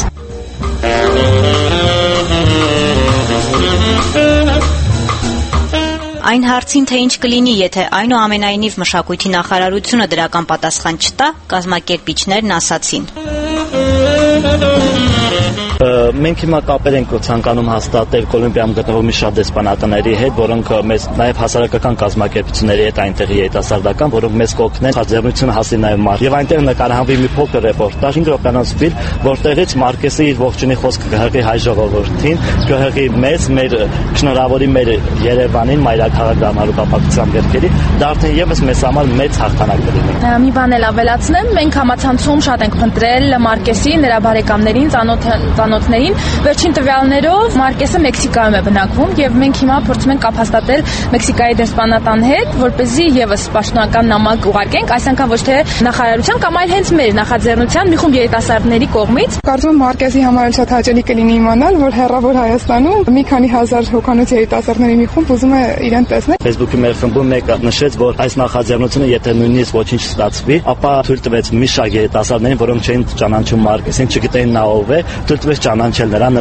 Այն հարցին, թե ինչ կլինի, եթե այնուամենայնիվ մշակույթի նախարարությունը դրական պատասխան չտա, կազմակերպիչներն ասացին. Մենք հիմա կապեր ենք ցանկանում հաստատել Կոլումբիայում գտնվող մի շարք դեսպանատների հետ, որոնք մեզ նաև հասարակական կազմակերպությունների հետ այնտեղի երիտասարդական, որոնք մեզ կօգնեն հաջողությունը հասնի նաև մարդ։ Եվ այնտեղ նկարահանվի մի փոքր ռեպորտաժ 5 րոպեանոց ֆիլմ, որտեղից Մարկեսը իր ողջունի խոսքը կհղի հայ ժողովրդին, կհղի մեզ, մեր շնորհավորի մեր Երևանին, մայրաքաղաք դառնալու կապակցությամբ երկերի, դա արդեն եւս մեզ համար մեծ հաղթանակ կլինի։ Մի բան էլ ավելացնեմ, մենք համացանցում շատ ենք փնտրել Մարկեսի, նրա բարեկամներին, ծանոթներին։ Վերջին տվյալներով Մարկեսը Մեքսիկայում է բնակվում եւ մենք հիմա փորձում ենք կապ հաստատել Մեքսիկայի դեսպանատան հետ, որպեսզի եւս պաշտոնական նամակ ուղարկենք, այս անգամ ոչ թե նախարարության կամ այլ հենց մեր նախաձեռնության մի խումբ երիտասարդների կողմից։ Կարծում եմ Մարկեսի համար շատ հաճելի կլինի իմանալ, որ հեռավոր Հայաստանում մի քանի հազար հոգանոց երիտասարդների մի խումբ ուզում է իրեն տեսնել։ Facebook-ի մեր խմբում մեկը նշեց, որ այս նախաձեռնությունը եթե նույնիսկ ոչինչ ստացվի, ապա թույլ տվեց մի շարք երիտասարդներին, որոնք չէին ճանաչում Մարկեսին, չգիտեին նա ով է, թույլ տվեց ճանաչել նրան։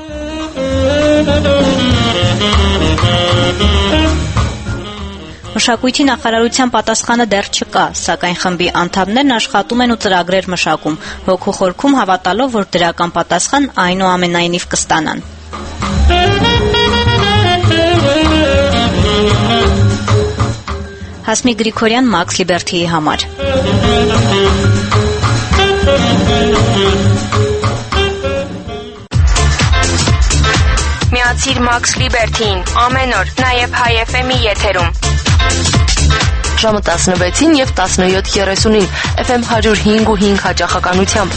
Մշակույթի նախարարության պատասխանը դեռ չկա, սակայն խմբի անդամներն աշխատում են ու ծրագրեր մշակում, հոգու խորքում հավատալով, որ դրական պատասխան այնուամենայնիվ կստանան։ Հասմիկ Գրիգորյան, Max Liberty-ի համար։ Միացիր Max Liberty-ին ամեն օր, նաև Հայ FM-ի եթերում։ Ժամը 16-ին եւ 17:30-ին FM 105.5 հաճախականությամբ։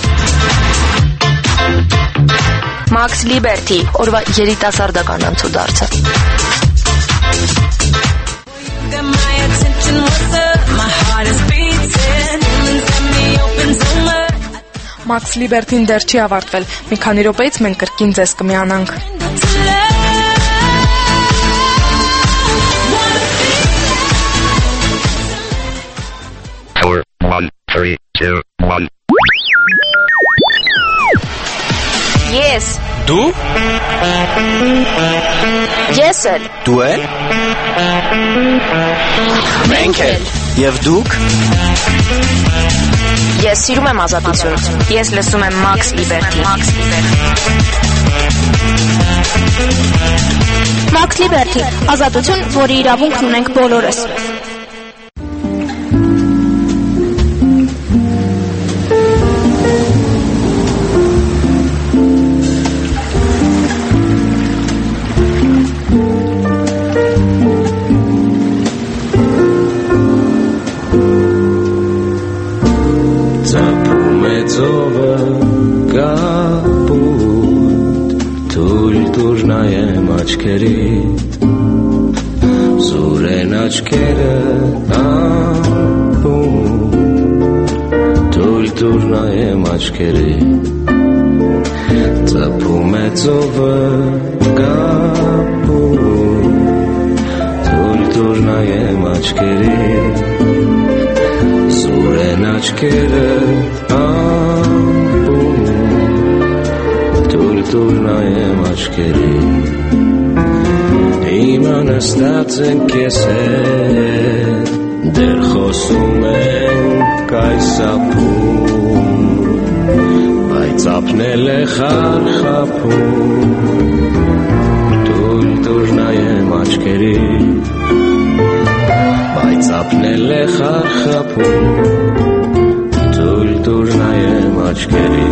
Max Liberty, օրվա երիտասարդական անցուդարձը։ Max Liberty-ն դեռ չի ավարտվել։ Մի քանի րոպեից մենք կրկին ձեզ կմիանանք։ Four, one, three, two, one. Yes. Դու? Ես էլ։ Դու էլ։ Մենք էլ։ Եվ դուք։ Ես սիրում եմ ազատություն։ Ես լսում եմ Max Liberty։ Max Liberty, ազատություն, որի իրավունքն ունենք բոլորս։ աչքերը ամպում Տուր նայեմ աչքերի Ծապում է ծովը կապում Տուր նայեմ աչքերի Սուր են աչքերը ամպում Տուր նայեմ աչքերի Հիմա նստած ենք քեզ հետ Դեռ խոսում ենք այս ափում Բայց ափնել է խարխափում Տուր նայեմ աչքերի Բայց ափնել է խարխափում Տուր նայեմ աչքերի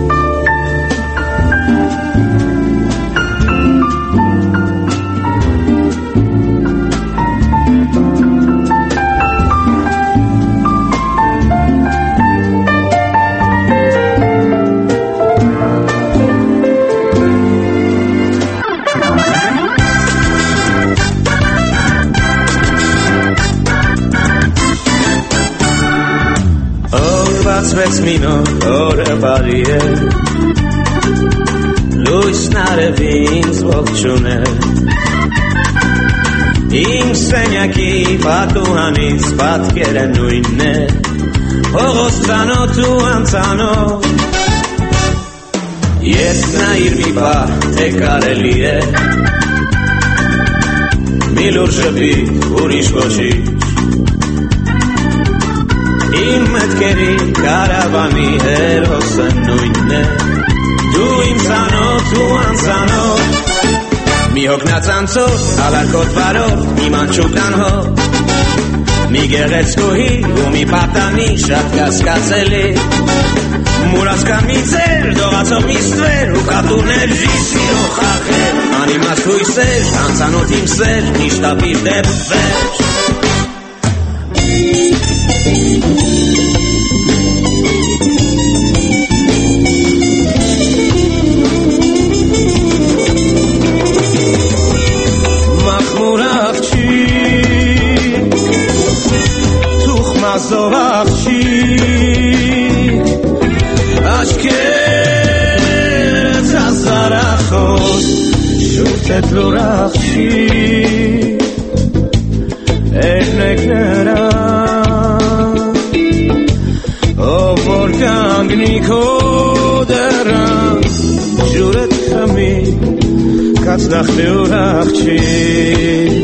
Բացվեց մի նոր օրը բարի է Լույսն արևի ինձ ողջուն է Իմ սենյակի պատուհանից պատկերը նույնն է Հողոց ծանոթ ու անծանոթ Երբ նայիր մի պահ թե կարելի է Մի լուր ժպիտ ուրիշ ոչինչ Իմ մտքերի կարավանի հերոսը նույնն է Դու իմ ծանոթ ու անծանոթ Մի հոգնած անցով, ալարկոտ վարով, իմ անչուկան հով Մի գեղեցկուհի ու մի պատանի շատ կասկածելի Մուրացկան մի ծեր, դողացող մի ստվեր ու կատուրներ ժիսիրող խախեր Անիմաստ հույսեր, անծանոթ իմ սեր, միշտ ապիր դեպ վերջ Մախմուր աղջիկ Թուխմազով աղջիկ Աչքերդ հազարախոս Շուրթետ լուր աղջիկ Էրնեք նրան Ով որ կանգնի քո դռան Ջուրդ խմի կացնախլի ուր աղջիկ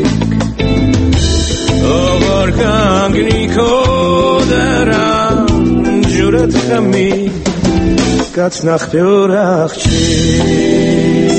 Ով որ կանգնի քո դռան Ջուրդ խմի կացնախլի ուր աղջիկ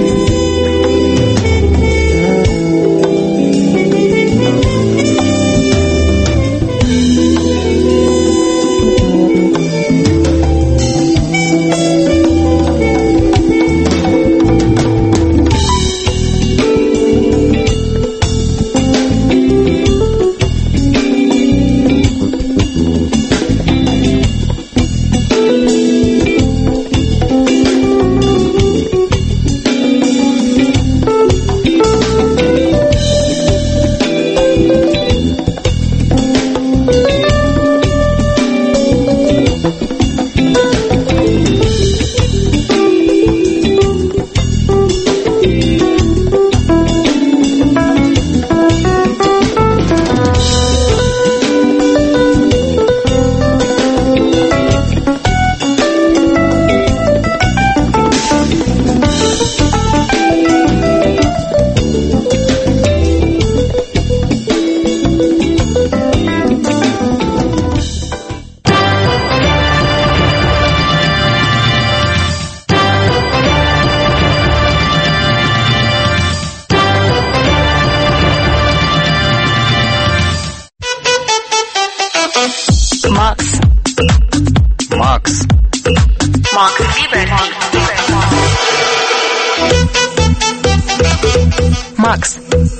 Max.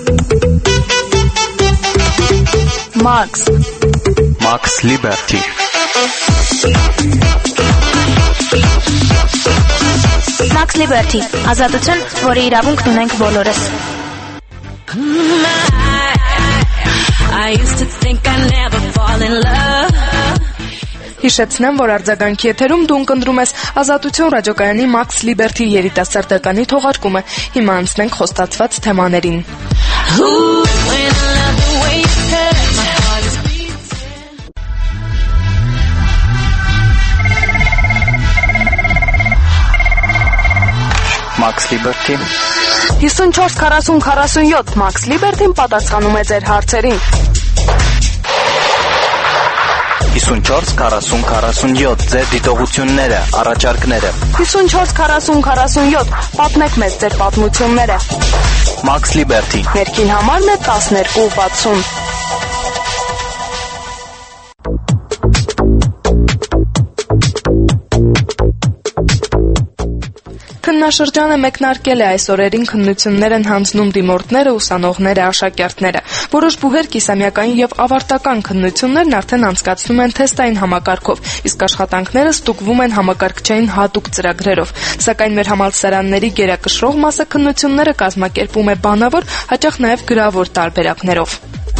Max. Max Liberty. Max Liberty. Ազատություն, որի իրավունքն ունենք բոլորս։ I used to think I'd never fall in love. Հիշեցնեմ, որ արձագանքի եթերում դու ընկնդրում ես Ազատություն ռադիոկայանի Max Liberty երիտասարդականի թողարկումը։ Հիմա անցնենք խոստացված թեմաներին։ Max Liberty 54-40-47 Max Liberty-ն պատասխանում է ձեր հարցերին։ 54-40-47 ձեր դիտողությունները, առաջարկները։ 54-40-47 պատմեք մեզ ձեր պատմությունները։ Max Liberty Ներքին համարն է 1260։ Քննաշրջանը մեկնարկել է այս օրերին քննություններ են հանձնում դիմորդները, ուսանողները, աշակերտները։ Որոշ բուհեր կիսամյակային եւ ավարտական քննություններն արդեն անցկացնում են թեստային համակարգով, իսկ աշխատանքները ստուգվում են համակարգչային հատուկ ծրագրերով։ Սակայն մեր համալսարանների գերակշռող մասը քննությունները կազմակերպում է բանավոր, հաճախ նաեւ գրավոր տարբերակներով։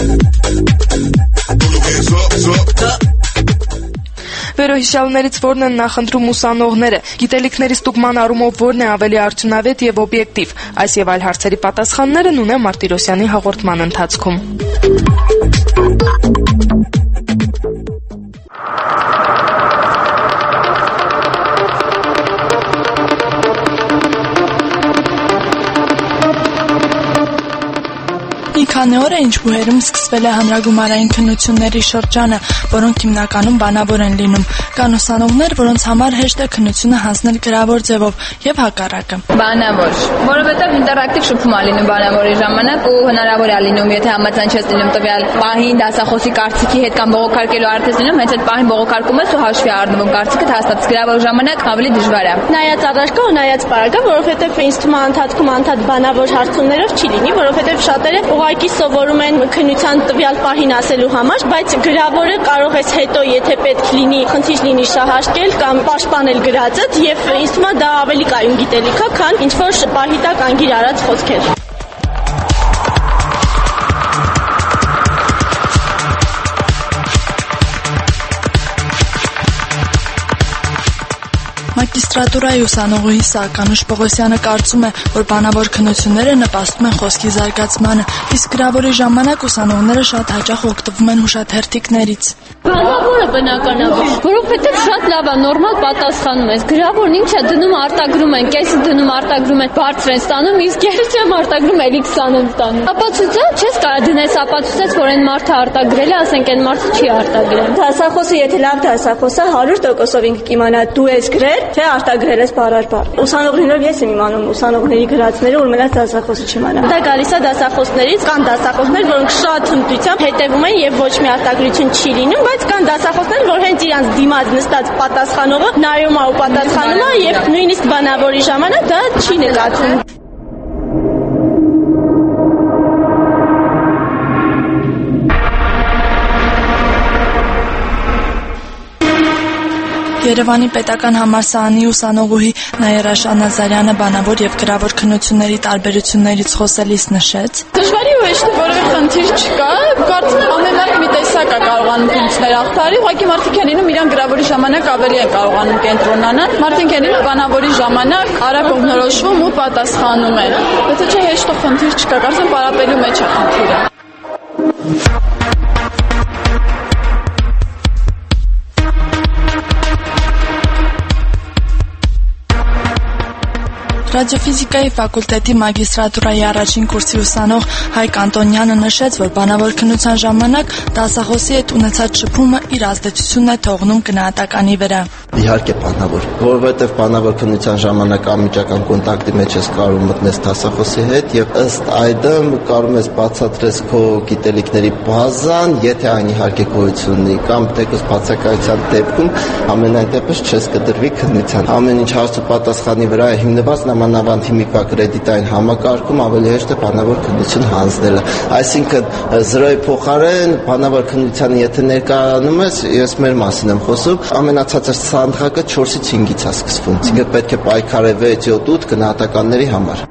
Վերոհիշյալներից որն են նախընտրում ուսանողները, գիտելիքների ստուգման առումով որն է ավելի արդյունավետ եւ օբյեկտիվ, այս եւ այլ հարցերի պատասխանները Նունե Մարտիրոսյանի հաղորդման ընթացքում։ Քանի օր է ինչ բուհերում սկսվել է հանրագումարային քննությունների շրջանը, որոնք հիմնականում բանավոր են լինում։ Կան ուսանողներ, որոնց համար հեշտ է քննությունը հանձնել գրավոր ձևով եւ հակառակը։ Բանավոր, որովհետեւ ինտերակտիվ շփում է լինում բանավորի ժամանակ ու հնարավոր է լինում, եթե համաձայն չես լինում տվյալ պահին դասախոսի կարծիքի հետ կամ բողոքարկելու արդյունք լինում, հենց այդ պահին բողոքարկում ես ու հաշվի առնվում կարծիքդ հաստատ գրավոր ժամանակ ավելի դժվար է։ Նայած առարկա ու նայած պարագա, որովհետեւ ինձ թվում է ընթացքում անդադ բանավոր հարցումներով չի լինի, որովհետեւ շատերը ուղղակի սովորում են քննության տվյալ պահին ասելու համար, բայց գրավորը կարող ես հետո, եթե պետք լինի, խնդիր լինի շահարկել կամ պաշտպանել գրածդ եւ ինձ թվում է դա ավելի կայուն գիտելիք է, քան ինչ որ պահի տակ անգիր արած խոսքեր։ Մագիստրատուրայի ուսանողուհի Սականուշ Պողոսյանը կարծում է, որ բանավոր քննությունները նպաստում են խոսքի զարգացմանը, իսկ գրավորի ժամանակ ուսանողները շատ հաճախ օգտվում են հուշաթերթիկներից։ Բանավորը բնականաբար, որովհետև շատ լավ է, նորմալ պատասխանում ես։ Գրավորն ինչ է դնում, արտագրում են, կեսը դնում, արտագրում են, բարձր են ստանում, իսկ երբ չեմ արտագրում, էլի 20 են ստանում։ Ապացույցը չես կարող դնես ապացույցից, որ այն մարդը արտագրել է, ասենք այն մարդը չի արտագրել։ Դասախոսը, եթե լավ դասախոս է, 100%-ով ինքը կիմանա դու ես գրել, թե արտագրել ես բառար։ Ուսանողներով ես եմ իմանում ուսանողների գրածները, որ մենակ դասախոսը չիմանա։ Դա գալիս է դասախոսներից, կան դասախոսներ, որոնք շատ հմտությամբ հետևում են եւ ոչ մի արտագրություն չի լինում, բայց կան դասախոսներ, որ հենց իրանց դիմաց նստած պատասխանողը նայում է ու պատասխանում է եւ նույնիսկ բանավորի ժամանակ դա չի նկատվում։ Երևանի պետական համալսարանի ուսանողուհի Նաիրա Շանազարյանը բանավոր եւ գրավոր քննությունների տարբերություններից խոսելիս նշեց. Դժվարի ու հեշտ որևէ խնդիր չկա, կարծում եմ ամեն մարդ մի տեսակ է կարողանում քննություններ աղբարի, ուղղակի մարդիկ են լինում իրան գրավորի ժամանակ ավելի են կարողանում կենտրոնանալ, մարդիկ են լինում բանավորի ժամանակ արագ օգնորոշվում ու պատասխանում են։ Եթե չէ հեշտ խնդիր չկա, կարծում եմ պարապելու մեջ է խնդիրը։ Ռադիոֆիզիկայի ֆակուլտետի մագիստրատուրայի առաջին կուրսի ուսանող Հայկ Անտոնյանը նշեց, որ բանավոր քննության ժամանակ դասախոսի հետ ունեցած շփումը իր ազդեցությունն է թողնում գնահատականի վրա։ Իհարկե բանավոր, որովհետև բանավոր քննության ժամանակ անմիջական կոնտակտի մեջ ես կարող մտնես դասախոսի հետ եւ ըստ այդմ կարող ես բացատրես քո գիտելիքների բազան, եթե այն իհարկե գոյություն ունի, կամ թեկուզ բացակայության դեպքում ամենայն դեպս չես կդրվի քննության։ Ամեն ինչ հարց ու պատասխանի վրա է հիմնված, նամանավանդ հիմիկվա կրեդիտային համակարգում ավելի հեշտ է բանավոր քննություն հանձնելը։ Այսինքն 0-ի փոխարեն բանավոր քննությանը եթե ներկայանում ես, ես մեր մասին եմ խոսում, ամենացածր սանդղակը 4-ից 5-ից է սկսվում։ Այսինքն պետք է պայքարե 6-7 գնահատականների համար։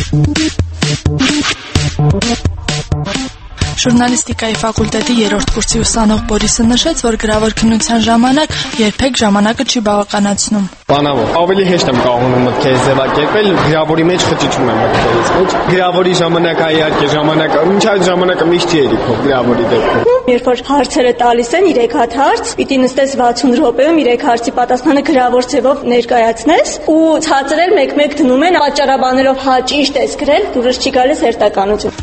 Ժուրնալիստիկայի ֆակուլտետի 3-րդ կուրսի ուսանող Բորիսը նշեց, որ գրավոր քննության ժամանակ երբեք ժամանակը չի բավականացնում։ Բանավոր, ավելի հեշտ եմ կարողանում մտքերս ձևակերպել, գրավորի մեջ խճճում եմ մտքերից մեջ։ Գրավորի ժամանակը իհարկե ժամանակը, ինչ այդ ժամանակը միշտ չի ելիքով գրավորի դեպքում։ Երբ որ հարցերը տալիս են 3 հատ հարց, պիտի նստես 60 րոպեում 3 հարցի պատասխանը գրավոր ձևով ներկայացնես ու ցածրել մեկ-մեկ դնում են պատճառաբաներով հա ճիշտ ես գրել, դուրս չի գալիս հերթականություն։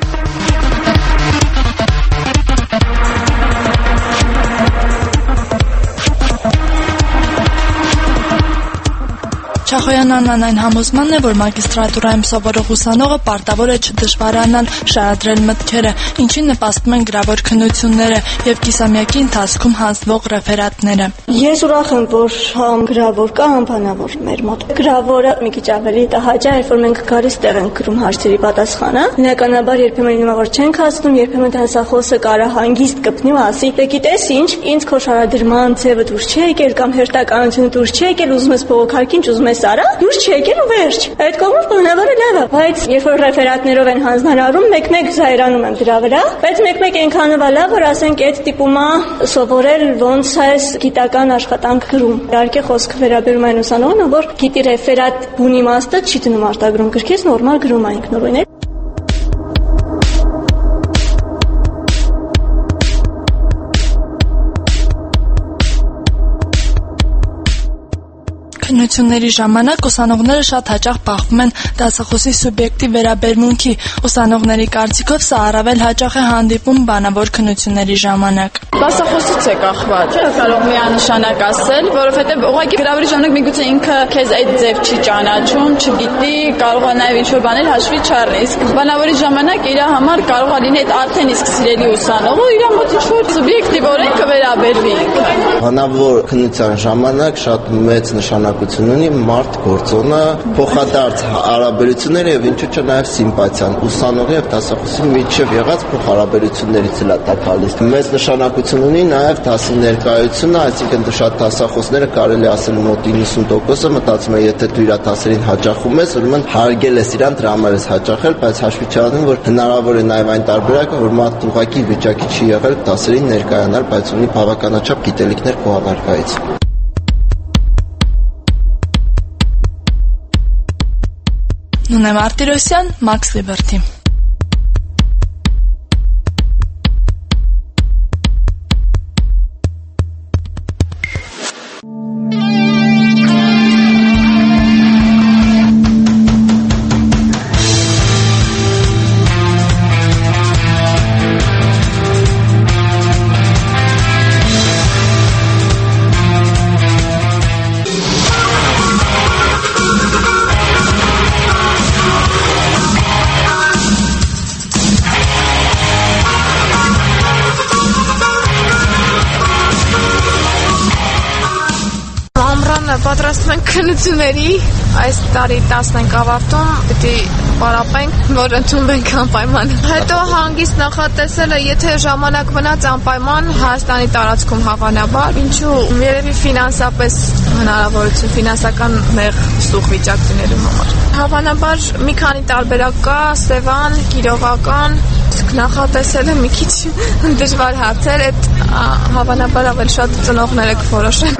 Չախոյան Աննան այն համոզմանն է, որ մագիստրատուրայում սովորող ուսանողը պարտավոր է չդժվարանալ շարադրել մտքերը, ինչին նպաստում են գրավոր քննությունները եւ կիսամյակի ընթացքում հանձնվող ռեֆերատները։ Ես ուրախ եմ, որ համ գրավոր կա, համ բանավոր մեր մոտ։ Գրավորը մի քիչ ավելի տհաճ է, երբ որ մենք գալիս տեղ ենք գրում հարցերի պատասխանը։ Բնականաբար երբեմն ինքնավոր չենք հասնում, երբեմն դասախոսը կարա հանգիստ կպնի ու ասի՝ «Դե գիտես ինչ, ինձ քո շարադրման ձևը դուրս չի եկել կամ հերթականությունը դուրս չի եկել, ուզում ես բողոքարկին, ուզում ես արա, դուրս չի եկել ու վերջ»։ Այդ կողմից բնավորը լավ է, բայց երբ որ ռեֆերատներով են հանձնարարում, մեկ-մեկ զայրանում եմ դրա վրա, բայց մեկ-մեկ այնքանով լավ, որ ասենք այդ տիպումա սովորել ոնց է գիտական աշխատանք գրում։ Իհարկե խոսքը վերաբերում այն ուսանողին, որ գիտի ռեֆերատ բուն իմաստը չի դնում արտագրում գրքից, նորմալ գրում է ինքնուրույն։ Քննությունների ժամանակ ուսանողները շատ հաճախ բախվում են դասախոսի սուբյեկտի վերաբերմունքի։ Ուսանողների կարծիքով սա առավել հաճախ է հանդիպում բանավոր քննությունների ժամանակ։ Դասախոսից է կախված։ Չէ՞ կարող միանշանակ ասել, որովհետև ուղղակի գրավորի ժամանակ միգուցե ինքը քեզ այդ ձև չի ճանաչում, չգիտի, կարող է նաև ինչ-որ բաներ հաշվի չառնի։ Իսկ բանավորի ժամանակ իր համար կարող է լինի այդ արդեն իսկ սիրելի ուսանողը իր մոտ ինչ-որ սուբյեկտիվորեն կվերաբերվի ինքը։ Բանավոր քննության ժամանակ շատ մեծ նշանակություն ունի մարդ գործոնը, փոխադարձ հարաբերությունները եւ ինչու՞ չէ նաեւ սիմպաթիան ուսանողի եւ դասախոսի միջեւ եղած փոխհարաբերություններից էլ է տալիս։ Մեծ նշանակություն ունի նաեւ դասի ներկայությունը, այսինքն շատ դասախոսները կարելի ասել մոտ 90%-ը մտածում է, եթե դու իր դասերին հաճախում ես, ուրեմն հարգել ես իրան, դրա համար ես հաճախել, բայց հաշվի չառնում, որ հնարավոր է նաեւ այն տարբերակը, որ մարդ ուղղակի վիճակի չի եղել դասերին ներկայանալ, բայց ունի բավականաչափ գիտելիքներ փոխանակայից։ Նունե Մարտիրոսյան, Max Liberty։ Պատրաստում ենք քննությունների, այս տարի 10-ն ենք ավարտում, պիտի պարապենք, որ ընդունվենք անպայման։ Հետո հանգիստ նախատեսելը, եթե ժամանակ մնաց անպայման Հայաստանի տարածքում հավանաբար, ինչու երևի ֆինանսապես հնարավորություն, ֆինանսական մեղ սուղ վիճակ դնելու համար։ Հավանաբար մի քանի տարբերակ կա, Սևան, Կիրովական, նախատեսելը մի քիչ դժվար հարց էր, այդ հավանաբար ավելի շատ ծնողները կորոշեն։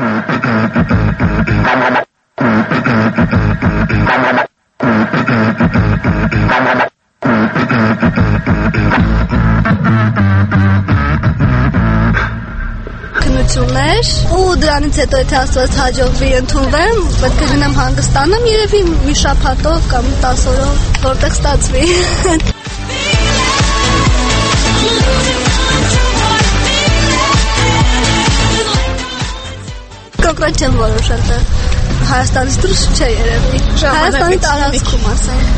Քննություններ ու դրանից հետո եթե Աստված հաջողվի ընդունվեմ, պետք է գնամ հանգստանամ, երևի մի շաբաթով կամ 10 օրով, որտեղ ստացվի։ Կոնկրետ չեմ որոշել, Հայաստանից դուրս չէ երևի, Հայաստանի տարածքում ասենք։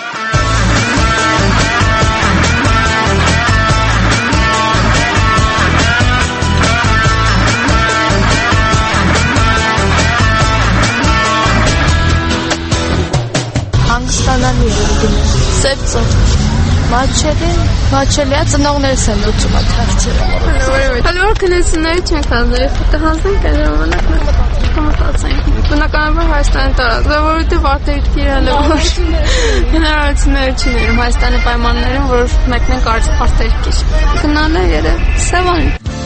Հանգստանալու երևի, սև ծով, մաչելիա ծնողներս են լուծում այդ հարցերը։ Հալվոր քննությունների չենք հանձնել, հանձնենք այդ ժամանակ կմտածենք։ Բնականաբար Հայաստանի տարածք, որովհետև արտերկիր հալվոր հնարավորություն Ցնցություններում Հայաստանի պայմաններում, որ մեկն ենք արտերկիր։ Գնալը երբ Սևան։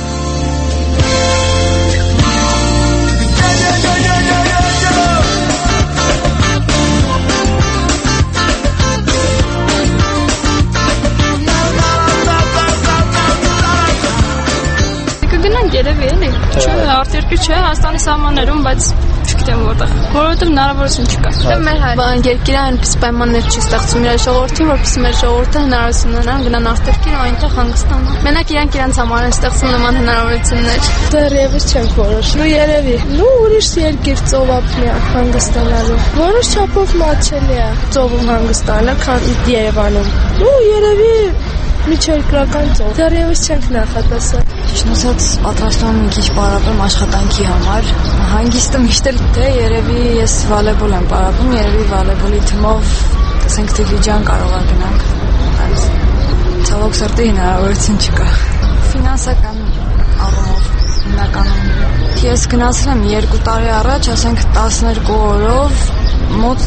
Կգնանք երևի էլի։ Չէ, արտերկիր չէ, Հայաստանի սահմաններում, բայց չգիտեմ որտեղ, որովհետև հնարավորություն չկա։ Դե մեր երկիրը այնպես պայմաններ չի ստեղծում իր ժողովրդին, որպեսզի մեր ժողովուրդը հնարավորություն ունենան գնան արտերկիր ու այնտեղ հանգստանան։ Մենակ իրանք իրենց համար են ստեղծում նման հնարավորություններ։ Դեռևս չենք որոշում։ Երևի։ Ուրիշ երկիր ծովափնի հանգստանալու։ Որոշ չափով մատչելի է ծովում հանգստանալը, քան Երևանում։ Երևի միջերկրական ծով։ Դեռևս չենք նախատեսել։ Ճիշտ ասած, պատրաստվում եմ մի քիչ պարապեմ աշխատանքի համար։ Հանգիստը միշտ էլ թե երևի ես վոլեյբոլ եմ պարապում, երևի վոլեյբոլի թիմով տեսենք Դիլիջան կարող է գնանք։ Բայց ցավոք սրտի հնարավորություն չկա։ Ֆինանսական առումով հիմնականում ես գնացել եմ 2 տարի առաջ, ասենք 12 օրով մոտ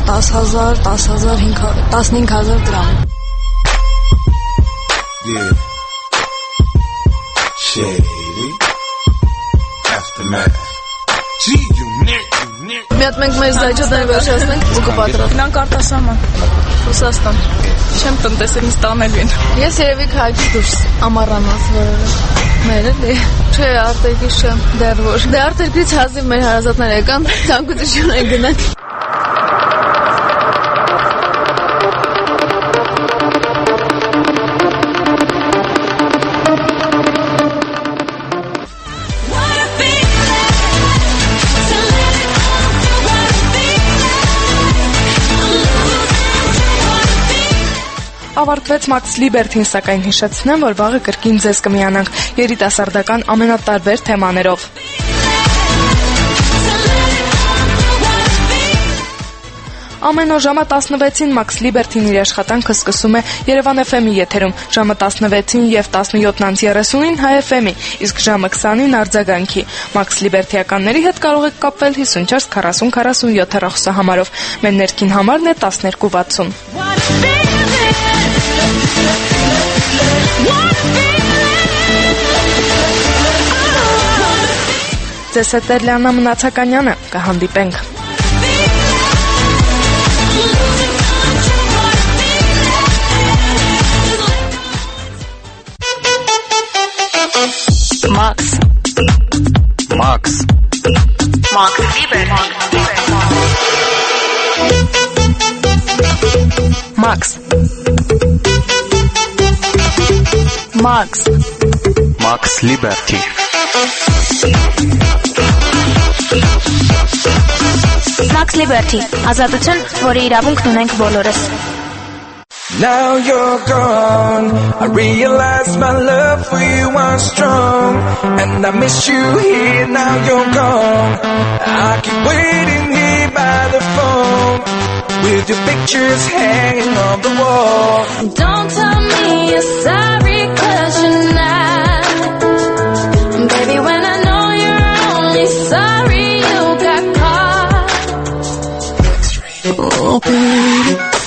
10,000 դրամ։ Yeah. Shady. Aftermath. Մի հատ մենք մեզ դաջոտներ վերջացնենք ու կպատրով։ Գնանք արտասահման։ Ռուսաստան։ Չեմ տնտեսել ինձ տանել են։ Ես երևի քաղաքից դուրս ամառանաց որևէ։ Մեր էլի։ Չէ, արտերկիր չեմ, դեռ ոչ։ Դե արտերկրից հազիվ մեր հարազատներ եկան, ցանկություն են գնան։ Ավարտվեց Max Liberty-ին, սակայն հիշեցնեմ, որ վաղը կրկին ձեզ կմիանանք երիտասարդական ամենատարբեր թեմաներով։ Ամեն օր ժամը 16-ին Max Liberty-ն իր աշխատանքը սկսում է Երևան FM-ի եթերում, ժամը 16-ին եւ 17:30-ին Հայ FM-ի, իսկ ժամը 20-ին արձագանքի։ Max Liberty-ականների հետ կարող եք կապվել 54 40 47 հեռախոսահամարով։ Մեր ներքին համարն է 1260։ Ձեզ հետ է Լիանա Մնացականյանը, կհանդիպենք։ Max. Max Liberty. Max. Max Liberty. Max Liberty, ազատություն, որի իրավունքն ունենք բոլորս։ Now you're gone, I realize my love for you was strong, and I miss you here, now you're gone. I keep waiting here by the phone, with your pictures hanging on the wall. Don't tell me you're sorry, 'cause you're not. Baby, when I know you're only sorry you got caught. Oh, baby.